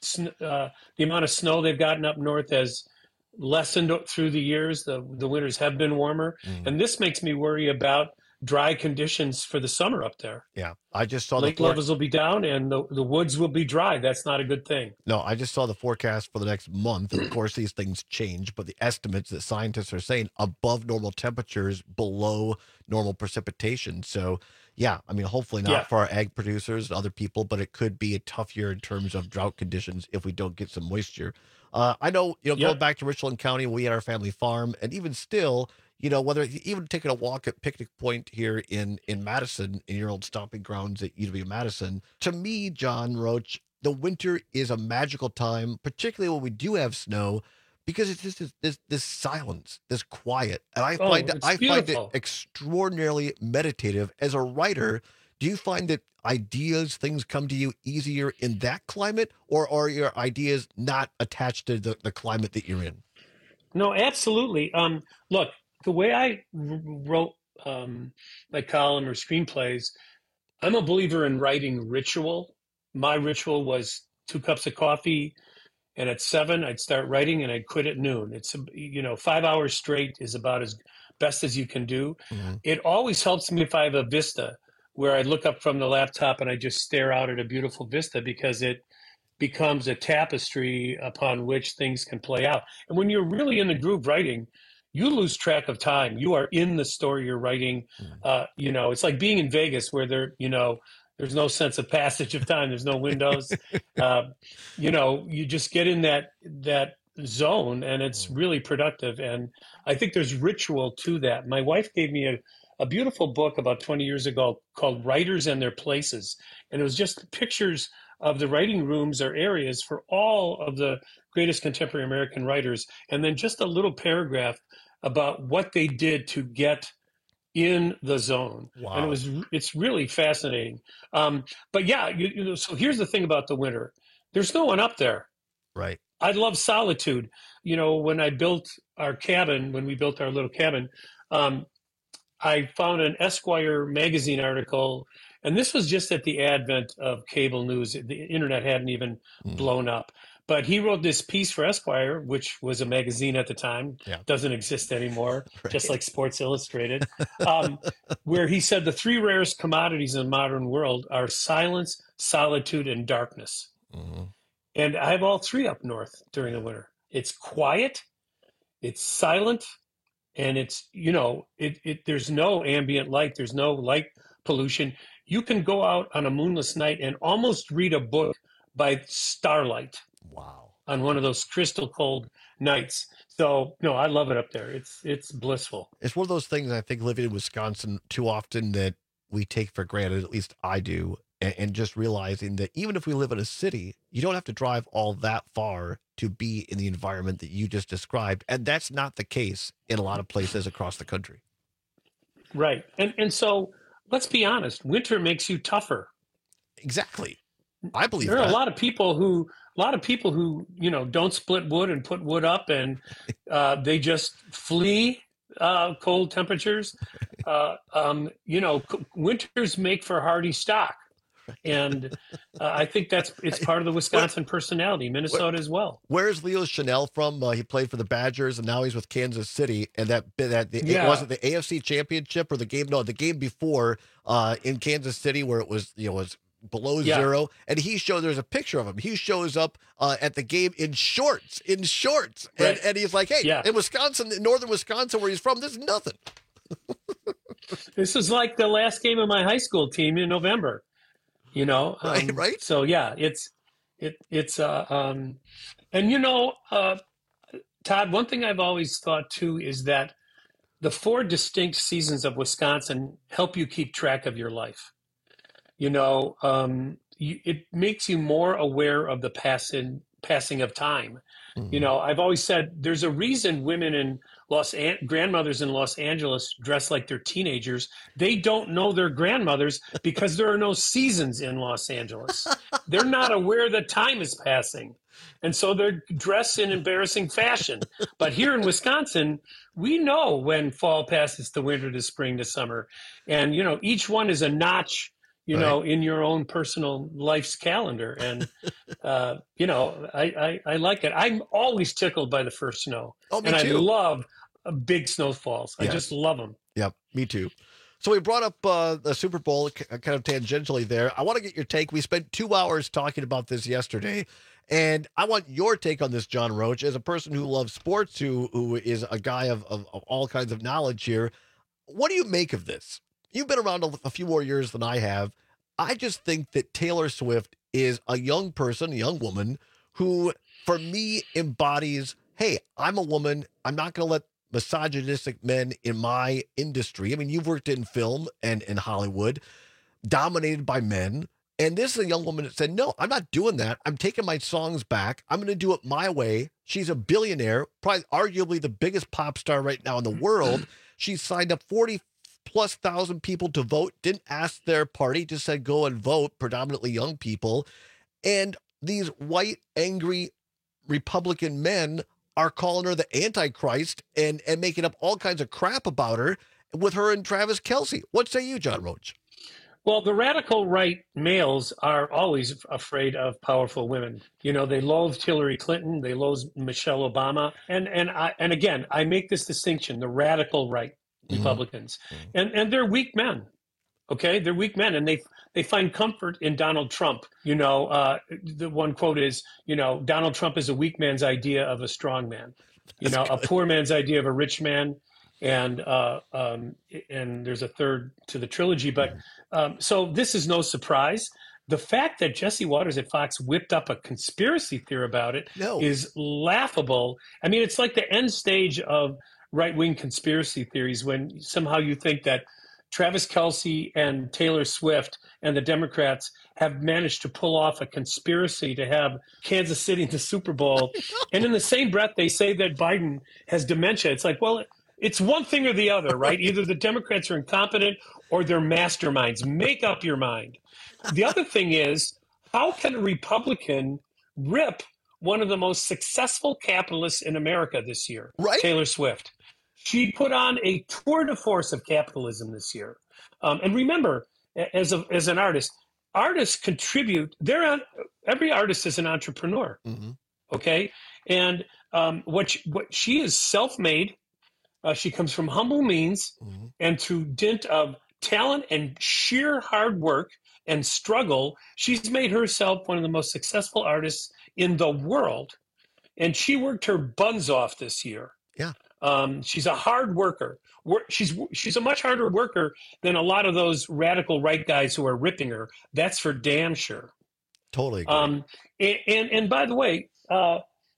uh, the amount of snow they've gotten up north has lessened through the years. The, the winters have been warmer. Mm-hmm. And this makes me worry about dry conditions for the summer up there. Yeah. I just saw lake the for- levels will be down and the, the woods will be dry. That's not a good thing. No, I just saw the forecast for the next month. Of course, these things change, but the estimates that scientists are saying above normal temperatures, below normal precipitation. So, yeah, I mean, hopefully not yeah. for our ag producers and other people, but it could be a tough year in terms of drought conditions if we don't get some moisture. Uh, I know, you know, yep. going back to Richland County, we had our family farm, and even still, you know, whether even taking a walk at Picnic Point here in, in Madison, in your old stomping grounds at U W Madison, to me, John Roach, the winter is a magical time, particularly when we do have snow, because it's just this this, this silence, this quiet, and I oh, find it, I find it beautiful. extraordinarily meditative. As a writer, do you find that ideas, things come to you easier in that climate, or are your ideas not attached to the, the climate that you're in? No, absolutely. Um, look. The way I wrote um, my column or screenplays, I'm a believer in writing ritual. My ritual was two cups of coffee, and at seven, I'd start writing, and I'd quit at noon. It's, you know, five hours straight is about as best as you can do. Mm-hmm. It always helps me if I have a vista where I look up from the laptop and I just stare out at a beautiful vista, because it becomes a tapestry upon which things can play out. And when you're really in the groove writing, you lose track of time. You are in the story you're writing. Uh, you know, it's like being in Vegas where there, you know, there's no sense of passage of time. There's no windows. uh, you know, you just get in that that zone, and it's really productive. And I think there's ritual to that. My wife gave me a, a beautiful book about twenty years ago called Writers and Their Places. And it was just pictures of the writing rooms or areas for all of the greatest contemporary American writers, and then just a little paragraph about what they did to get in the zone. Wow. And it was, it's really fascinating. Um, but yeah, you, you know, so here's the thing about the winter. There's no one up there. Right. I love solitude. You know, when I built our cabin, when we built our little cabin, um, I found an Esquire magazine article, and this was just at the advent of cable news. The internet hadn't even mm. blown up. But he wrote this piece for Esquire, which was a magazine at the time, yeah. doesn't exist anymore, right. just like Sports Illustrated, um, where he said the three rarest commodities in the modern world are silence, solitude, and darkness. Mm-hmm. And I have all three up north during the winter. It's quiet, it's silent, and it's, you know, it, it there's no ambient light, there's no light pollution. You can go out on a moonless night and almost read a book by starlight. Wow. On one of those crystal cold nights. So, no, I love it up there. It's it's blissful. It's one of those things I think living in Wisconsin too often that we take for granted, at least I do, and, and just realizing that even if we live in a city, you don't have to drive all that far to be in the environment that you just described. And that's not the case in a lot of places across the country. Right. And and so let's be honest, winter makes you tougher. Exactly. I believe there are that. a lot of people who a lot of people who, you know, don't split wood and put wood up, and uh, they just flee uh, cold temperatures. Uh, um, you know, winters make for hardy stock. And uh, I think that's it's part of the Wisconsin personality, Minnesota where, as well. Where's Leo Chanel from? Uh, he played for the Badgers, and now he's with Kansas City. And that that the, yeah. it, was it the A F C Championship or the game? No, the game before uh, in Kansas City where it was you know was below yeah. zero. And he showed there's a picture of him. He shows up uh, at the game in shorts, in shorts, right. and, and he's like, "Hey, yeah. in Wisconsin, in northern Wisconsin, where he's from, there's nothing." This is like the last game of my high school team in November. You know, um, right, right. So yeah, it's it it's uh um, and you know, uh, Todd. One thing I've always thought too is that the four distinct seasons of Wisconsin help you keep track of your life. You know, um, you, it makes you more aware of the passing passing of time. Mm-hmm. You know, I've always said there's a reason women in Los An- grandmothers in Los Angeles dress like they're teenagers. They don't know they're grandmothers because there are no seasons in Los Angeles. They're not aware that time is passing. And so they're dressed in embarrassing fashion. But here in Wisconsin, we know when fall passes to winter to spring to summer. And, you know, each one is a notch, you right. know, in your own personal life's calendar. And, uh, you know, I, I, I like it. I'm always tickled by the first snow. Oh, me and too. I love uh, big snowfalls. I yes. just love them. Yep, me too. So we brought up uh, the Super Bowl kind of tangentially there. I want to get your take. We spent two hours talking about this yesterday. And I want your take on this, John Roach, as a person who loves sports, who who is a guy of, of, of all kinds of knowledge here. What do you make of this? You've been around a, a few more years than I have. I just think that Taylor Swift is a young person, a young woman, who, for me, embodies, hey, I'm a woman. I'm not going to let misogynistic men in my industry. I mean, you've worked in film and in Hollywood, dominated by men. And this is a young woman that said, no, I'm not doing that. I'm taking my songs back. I'm going to do it my way. She's a billionaire, probably arguably the biggest pop star right now in the world. She signed up forty plus thousand people to vote, didn't ask their party, just said go and vote, predominantly young people. And these white, angry Republican men are calling her the Antichrist and, and making up all kinds of crap about her with her and Travis Kelce. What say you, John Roach? Well, the radical right males are always afraid of powerful women. You know, they loathed Hillary Clinton, they loathed Michelle Obama. And and I and again, I make this distinction, the radical right Republicans. Mm-hmm. And and they're weak men. Okay? They're weak men, and they they find comfort in Donald Trump. You know, uh, the one quote is, you know, Donald Trump is a weak man's idea of a strong man. You That's know, good. A poor man's idea of a rich man. And uh, um, and there's a third to the trilogy. But um, so this is no surprise. The fact that Jesse Waters at Fox whipped up a conspiracy theory about it no. is laughable. I mean, it's like the end stage of right-wing conspiracy theories when somehow you think that Travis Kelce and Taylor Swift and the Democrats have managed to pull off a conspiracy to have Kansas City in the Super Bowl. And in the same breath, they say that Biden has dementia. It's like, well, it's one thing or the other, right? Either the Democrats are incompetent or they're masterminds. Make up your mind. The other thing is, how can a Republican rip one of the most successful capitalists in America this year, right? Taylor Swift? She put on a tour de force of capitalism this year. Um, and remember, as a, as an artist, artists contribute. They're on, every artist is an entrepreneur, mm-hmm. okay? And um, what, she, what she is self-made. Uh, she comes from humble means, mm-hmm. and through dint of talent and sheer hard work and struggle, she's made herself one of the most successful artists in the world. And she worked her buns off this year. Yeah. Um, she's a hard worker. She's she's a much harder worker than a lot of those radical right guys who are ripping her. That's for damn sure. Totally agree. Um, and, and and by the way, uh,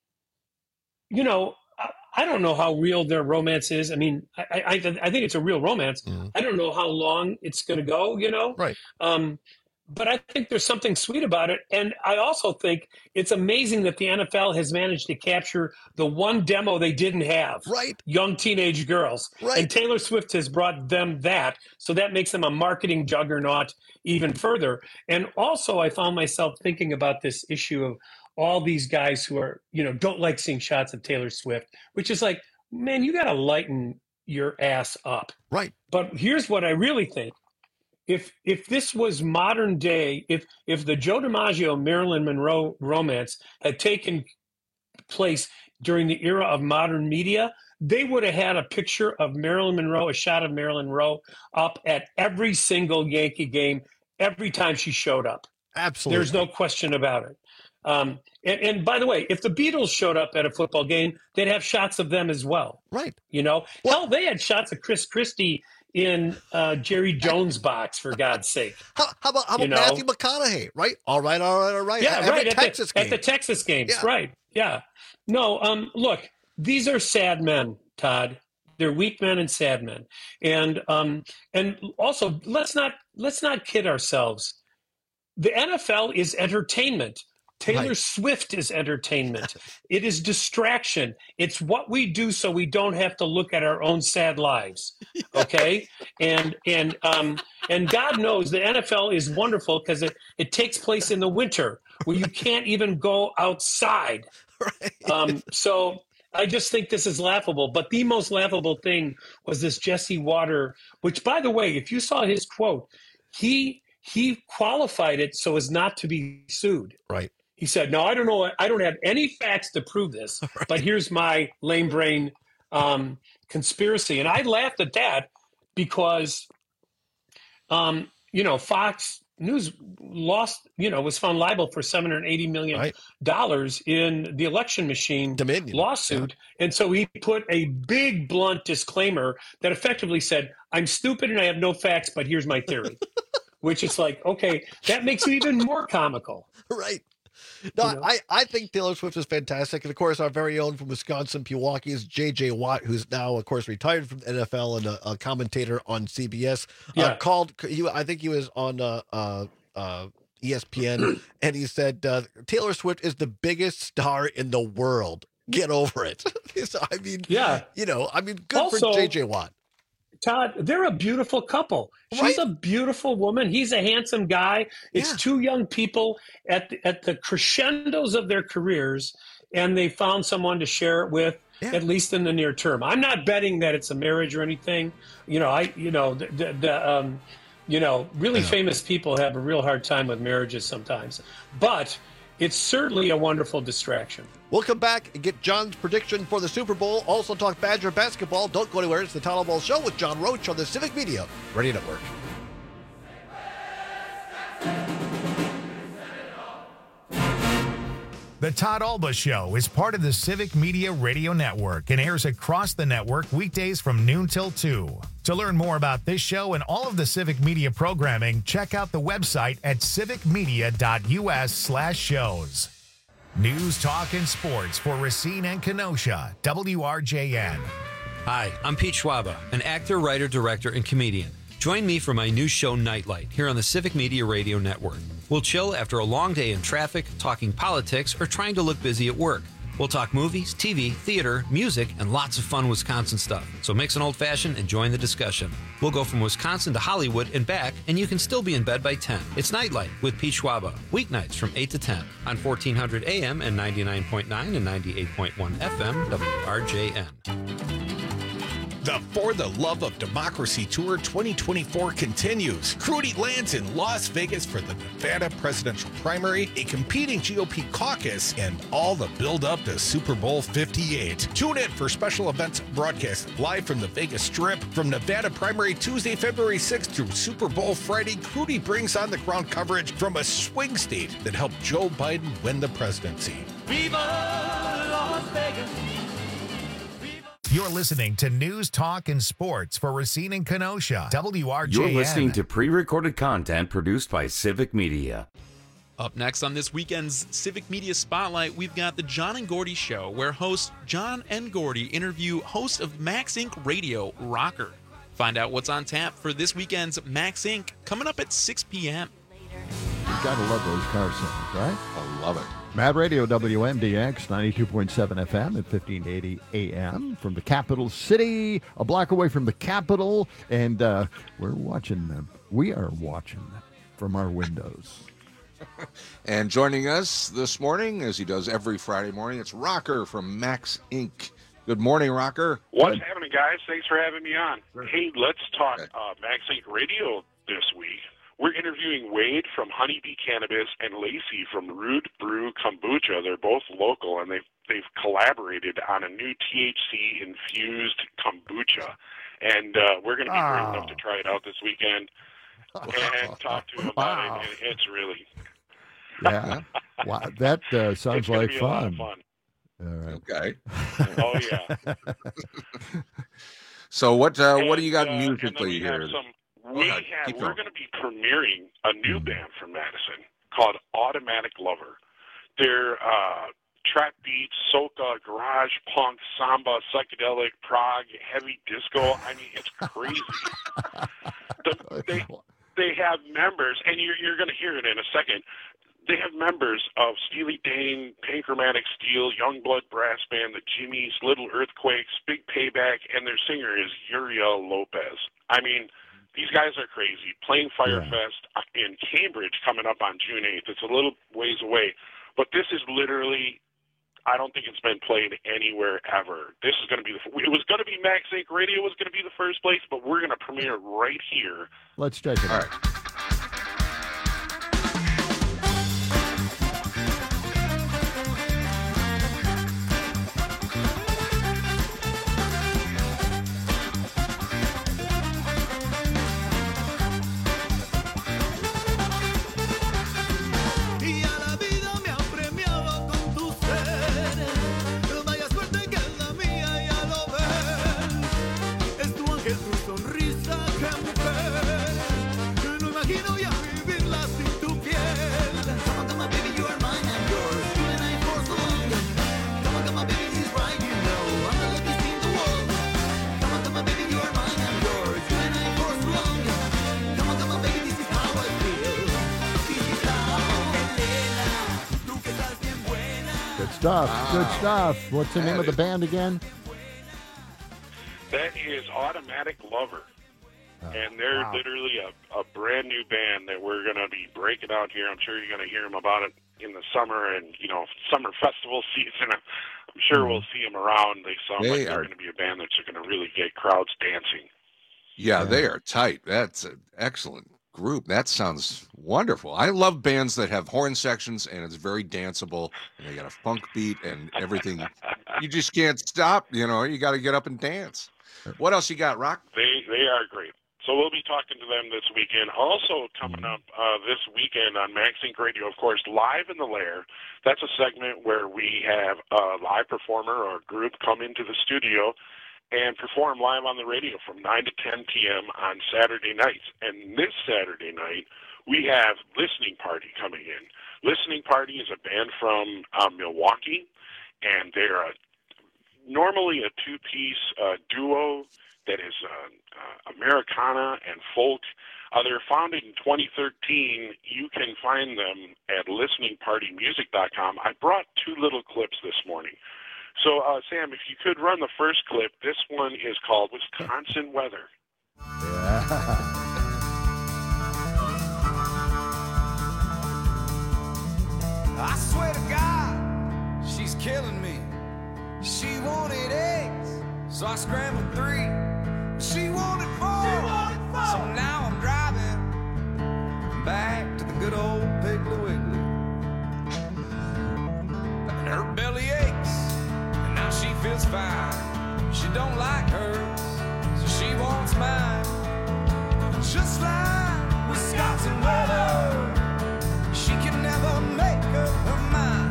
you know, I, I don't know how real their romance is. I mean, I I, I think it's a real romance. Mm. I don't know how long it's going to go. You know, right? Um, But I think there's something sweet about it. And I also think it's amazing that the N F L has managed to capture the one demo they didn't have. Right. Young teenage girls. Right. And Taylor Swift has brought them that. So that makes them a marketing juggernaut even further. And also I found myself thinking about this issue of all these guys who are, you know, don't like seeing shots of Taylor Swift, which is like, man, you got to lighten your ass up. Right. But here's what I really think. If if this was modern day, if if the Joe DiMaggio Marilyn Monroe romance had taken place during the era of modern media, they would have had a picture of Marilyn Monroe, a shot of Marilyn Monroe up at every single Yankee game, every time she showed up. Absolutely. There's no question about it. Um, and, and by the way, if the Beatles showed up at a football game, they'd have shots of them as well. Right. You know, well, hell, they had shots of Chris Christie in uh, Jerry Jones' box, for God's sake. How, how about, how about Matthew McConaughey, right? All right, all right, all right. Yeah, at, right. At, at, Texas the, game. at the Texas games, yeah. right. Yeah. No, um, look, these are sad men, Todd. They're weak men and sad men. And um, and also, let's not let's not kid ourselves. The N F L is entertainment. Taylor right. Swift is entertainment. It is distraction. It's what we do so we don't have to look at our own sad lives. Okay? and and um and God knows the N F L is wonderful because it, it takes place in the winter where you can't even go outside. Right. Um so I just think this is laughable. But the most laughable thing was this Jesse Water, which, by the way, if you saw his quote, he he qualified it so as not to be sued. Right. He said, no, I don't know. I don't have any facts to prove this, right. but here's my lame brain um, conspiracy. And I laughed at that because, um, you know, Fox News lost, you know, was found liable for seven hundred eighty million dollars right. in the election machine Dominion. lawsuit. Yeah. And so he put a big, blunt disclaimer that effectively said, I'm stupid and I have no facts, but here's my theory, which is like, okay, that makes it even more comical. Right. No, you know? I, I think Taylor Swift is fantastic. And, of course, our very own from Wisconsin, Pewaukee, is J J Watt, who's now, of course, retired from the N F L and a, a commentator on C B S. Yeah. Uh, called, he, I think he was on uh, uh, uh, E S P N, and he said, uh, Taylor Swift is the biggest star in the world. Get over it. So, I mean, yeah. you know, I mean, good also, for J J Watt. Todd, they're a beautiful couple. She's Right? a beautiful woman. He's a handsome guy. It's Yeah. two young people at the, at the crescendos of their careers, and they found someone to share it with, Yeah. at least in the near term. I'm not betting that it's a marriage or anything. You know, I you know the, the, the um, you know really Yeah. famous people have a real hard time with marriages sometimes, but it's certainly a wonderful distraction. We'll come back and get John's prediction for the Super Bowl. Also talk Badger basketball. Don't go anywhere. It's the Todd Ball Show with John Roach on the Civic Media Radio Network. The Todd Alba Show is part of the Civic Media Radio Network and airs across the network weekdays from noon till two. To learn more about this show and all of the Civic Media programming, check out the website at civicmedia.us slash shows. News, talk, and sports for Racine and Kenosha, W R J N. Hi, I'm Pete Schwaba, an actor, writer, director, and comedian. Join me for my new show, Nightlight, here on the Civic Media Radio Network. We'll chill after a long day in traffic, talking politics, or trying to look busy at work. We'll talk movies, T V, theater, music, and lots of fun Wisconsin stuff. So mix an old-fashioned and join the discussion. We'll go from Wisconsin to Hollywood and back, and you can still be in bed by ten. It's Nightlight with Pete Schwaba, weeknights from eight to ten on fourteen hundred A M and ninety-nine point nine and ninety-eight point one F M W R J N. The For the Love of Democracy Tour twenty twenty-four continues. Crudy lands in Las Vegas for the Nevada presidential primary, a competing G O P caucus, and all the build-up to Super Bowl fifty-eight. Tune in for special events broadcast live from the Vegas Strip. From Nevada primary Tuesday, February sixth through Super Bowl Friday, Crudy brings on the ground coverage from a swing state that helped Joe Biden win the presidency. Viva Las Vegas! You're listening to News, Talk, and Sports for Racine and Kenosha. W R J N. You're listening to pre-recorded content produced by Civic Media. Up next on this weekend's Civic Media Spotlight, we've got the John and Gordy Show, where host John and Gordy interview host of Max Incorporated. Radio, Rocker. Find out what's on tap for this weekend's Max Incorporated coming up at six p.m. You gotta love those car sounds, right? I love it. Mad Radio W M D X ninety-two point seven F M at fifteen eighty A M from the capital city, a block away from the Capitol, and uh, we're watching them. We are watching them from our windows. And joining us this morning, as he does every Friday morning, it's Rocker from Max Incorporated. Good morning, Rocker. What's happening, guys? Thanks for having me on. Hey, let's talk uh, Max Incorporated Radio this week. We're interviewing Wade from Honeybee Cannabis and Lacey from Rude Brew Kombucha. They're both local, and they've, they've collaborated on a new T H C-infused kombucha. And uh, we're going to be oh. brave enough to try it out this weekend and talk to them about wow. it. And it's really... Yeah. Wow. That uh, sounds it's like be fun. A lot of fun. All right. Okay. Oh, yeah. So what uh, and, what do you got uh, musically and then we here? Have some, we have, we're going to be premiering a new band from Madison called Automatic Lover. They're uh, trap beat, soca, garage, punk, samba, psychedelic, prog, heavy disco. I mean, it's crazy. the, they, they have members, and you're, you're going to hear it in a second. They have members of Steely Dan, Panchromatic Steel, Youngblood Brass Band, the Jimmies, Little Earthquakes, Big Payback, and their singer is Uriel Lopez. I mean, these guys are crazy. Playing Firefest yeah. in Cambridge coming up on June eighth. It's a little ways away, but this is literally, I don't think it's been played anywhere ever. This is going to be the, it was going to be Max Incorporated. Radio was going to be the first place, but we're going to premiere right here. Let's check it out. All right. Stuff. Wow. Good stuff. What's the that name of the is... band again? That is Automatic Lover. Oh, and they're wow. literally a, a brand new band that we're going to be breaking out here. I'm sure you're going to hear them about it in the summer and, you know, summer festival season. I'm sure mm. we'll see them around. They sound they like are... they're going to be a band that's going to really get crowds dancing. Yeah, yeah, they are tight. That's an excellent group. That sounds wonderful. I love bands that have horn sections and it's very danceable and they got a funk beat and everything. You just can't stop, you know, you got to get up and dance. What else you got, Rock? They they are great. So we'll be talking to them this weekend. Also coming up uh, this weekend on Max Incorporated Radio, of course, Live in the Lair. That's a segment where we have a live performer or a group come into the studio and perform live on the radio from nine to ten p.m. on Saturday nights. And this Saturday night, we have Listening Party coming in. Listening Party is a band from uh, Milwaukee, and they're a normally a two-piece uh, duo that is uh, uh, Americana and folk. Uh, they're founded in twenty thirteen. You can find them at listening party music dot com. I brought two little clips this morning. So, uh, Sam, if you could run the first clip, this one is called Wisconsin Weather. Yeah. I swear to God, she's killing me. She wanted eggs, so I scrambled three. She wanted four, she wanted four. So now I'm driving back to the good old Piggly Wiggly. And her belly aches, and now she feels fine. She don't like hers, so she wants mine. Just like Wisconsin weather, she can never make up her mind.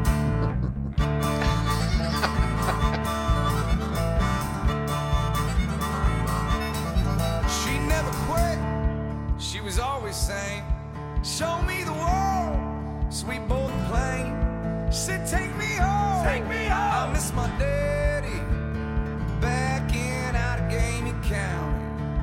She never quit. She was always saying, show me the world, sweet boy plain. She said, take me home. Take me home. I miss my daddy back in Allegheny County.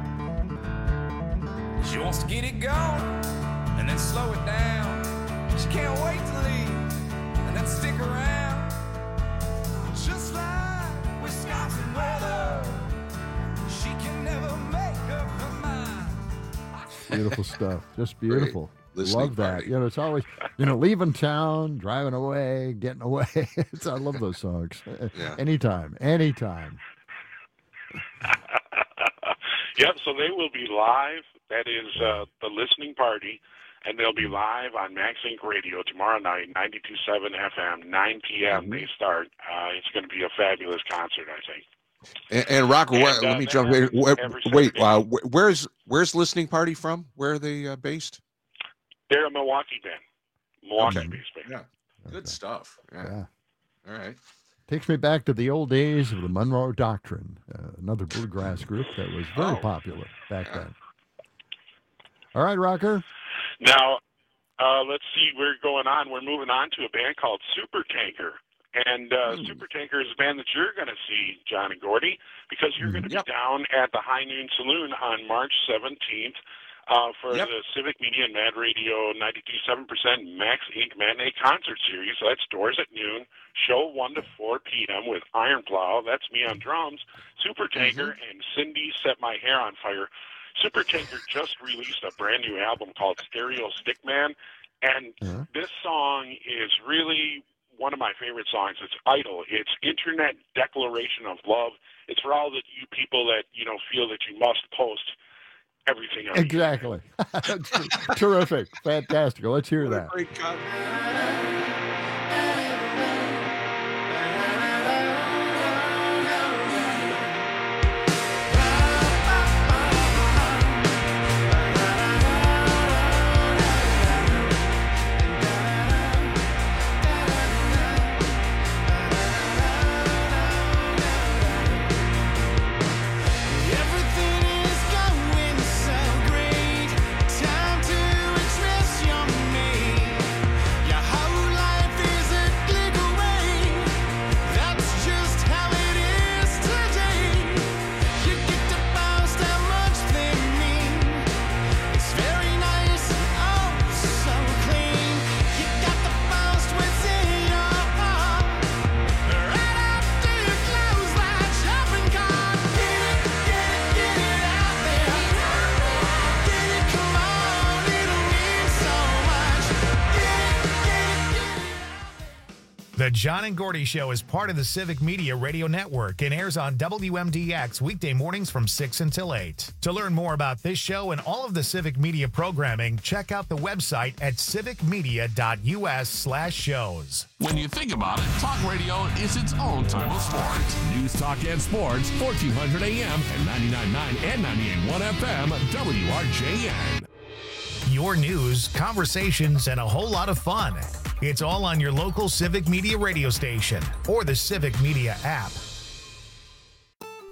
She wants to get it going and then slow it down. She can't wait to leave and then stick around. Just like Wisconsin weather, she can never make up her mind. Beautiful stuff. Just beautiful. Listening Love that. party. You know, it's always, you know, leaving town, driving away, getting away. It's, I love those songs. Yeah. Anytime, anytime. Yep, so they will be live. That is uh, the listening party, and they'll be live on Max Inc Radio tomorrow night, ninety-two point seven F M, nine p.m. Mm-hmm. They start. Uh, it's going to be a fabulous concert, I think. And, and Rocco, And, where- uh, let me they jump have in. Where, every wait, Saturday. uh, wh- where's where's Listening Party from? Where are they uh, based? They're a Milwaukee band. Milwaukee Okay. based band. Yeah. Good stuff. Yeah. Yeah. All right. Takes me back to the old days of the Monroe Doctrine, uh, another bluegrass group that was very Oh. popular back then. All right, Rocker. Now, uh, let's see, we're going on. We're moving on to a band called Supertanker. And uh, Supertanker is a band that you're going to see, John and Gordy, because you're going to be down at the High Noon Saloon on March seventeenth uh, for Yep. the Civic Media and Mad Radio ninety-two point seven percent Max Incorporated Matinee Concert Series. So that's doors at noon, show one to four p.m. with Iron Plow. That's me on drums. Supertanker and Cindy Set My Hair on Fire. Supertanker just released a brand new album called Stereo Stickman, and this song is really one of my favorite songs. It's Idol. It's internet declaration of love. It's for all that you people that, you know, feel that you must post everything on Exactly. That's terrific. Fantastic. Let's hear that. Great cut. Everything is going so great. Time to express your name. Your whole life is a click away. That's just how it is today. You get to boast how much they mean. It's very nice and oh so clean. You got to boast what's in your heart. Right after you close that shopping cart. Get it, get it, get it out there. Get it, come on, it'll mean so much. Get it, get it, get it. The John and Gordy Show is part of the Civic Media Radio Network and airs on W M D X weekday mornings from six until eight. To learn more about this show and all of the Civic Media programming, check out the website at civicmedia.us slash shows. When you think about it, talk radio is its own type of sport. News, talk, and sports, fourteen hundred A M and ninety-nine point nine and ninety-eight point one F M, W R J N. Your news, conversations, and a whole lot of fun. It's all on your local Civic Media radio station or the Civic Media app.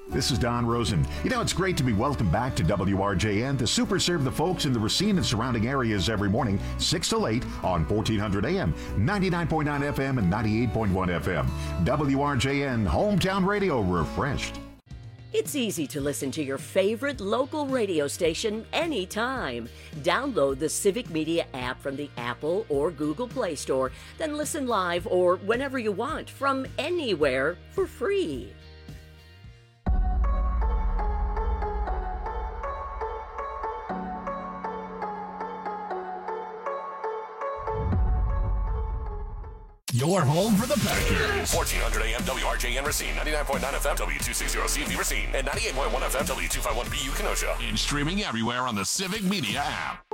This is Don Rosen. You know, it's great to be welcomed back to W R J N to super serve the folks in the Racine and surrounding areas every morning, six till eight on fourteen hundred A M, ninety-nine point nine F M, and ninety-eight point one F M. W R J N, hometown radio refreshed. It's easy to listen to your favorite local radio station anytime. Download the Civic Media app from the Apple or Google Play Store, then listen live or whenever you want from anywhere for free. Your home for the Packers. fourteen hundred A M W R J N Racine, ninety-nine point nine F M W two sixty C V Racine, and ninety-eight point one F M W two fifty-one B U Kenosha. And streaming everywhere on the Civic Media app.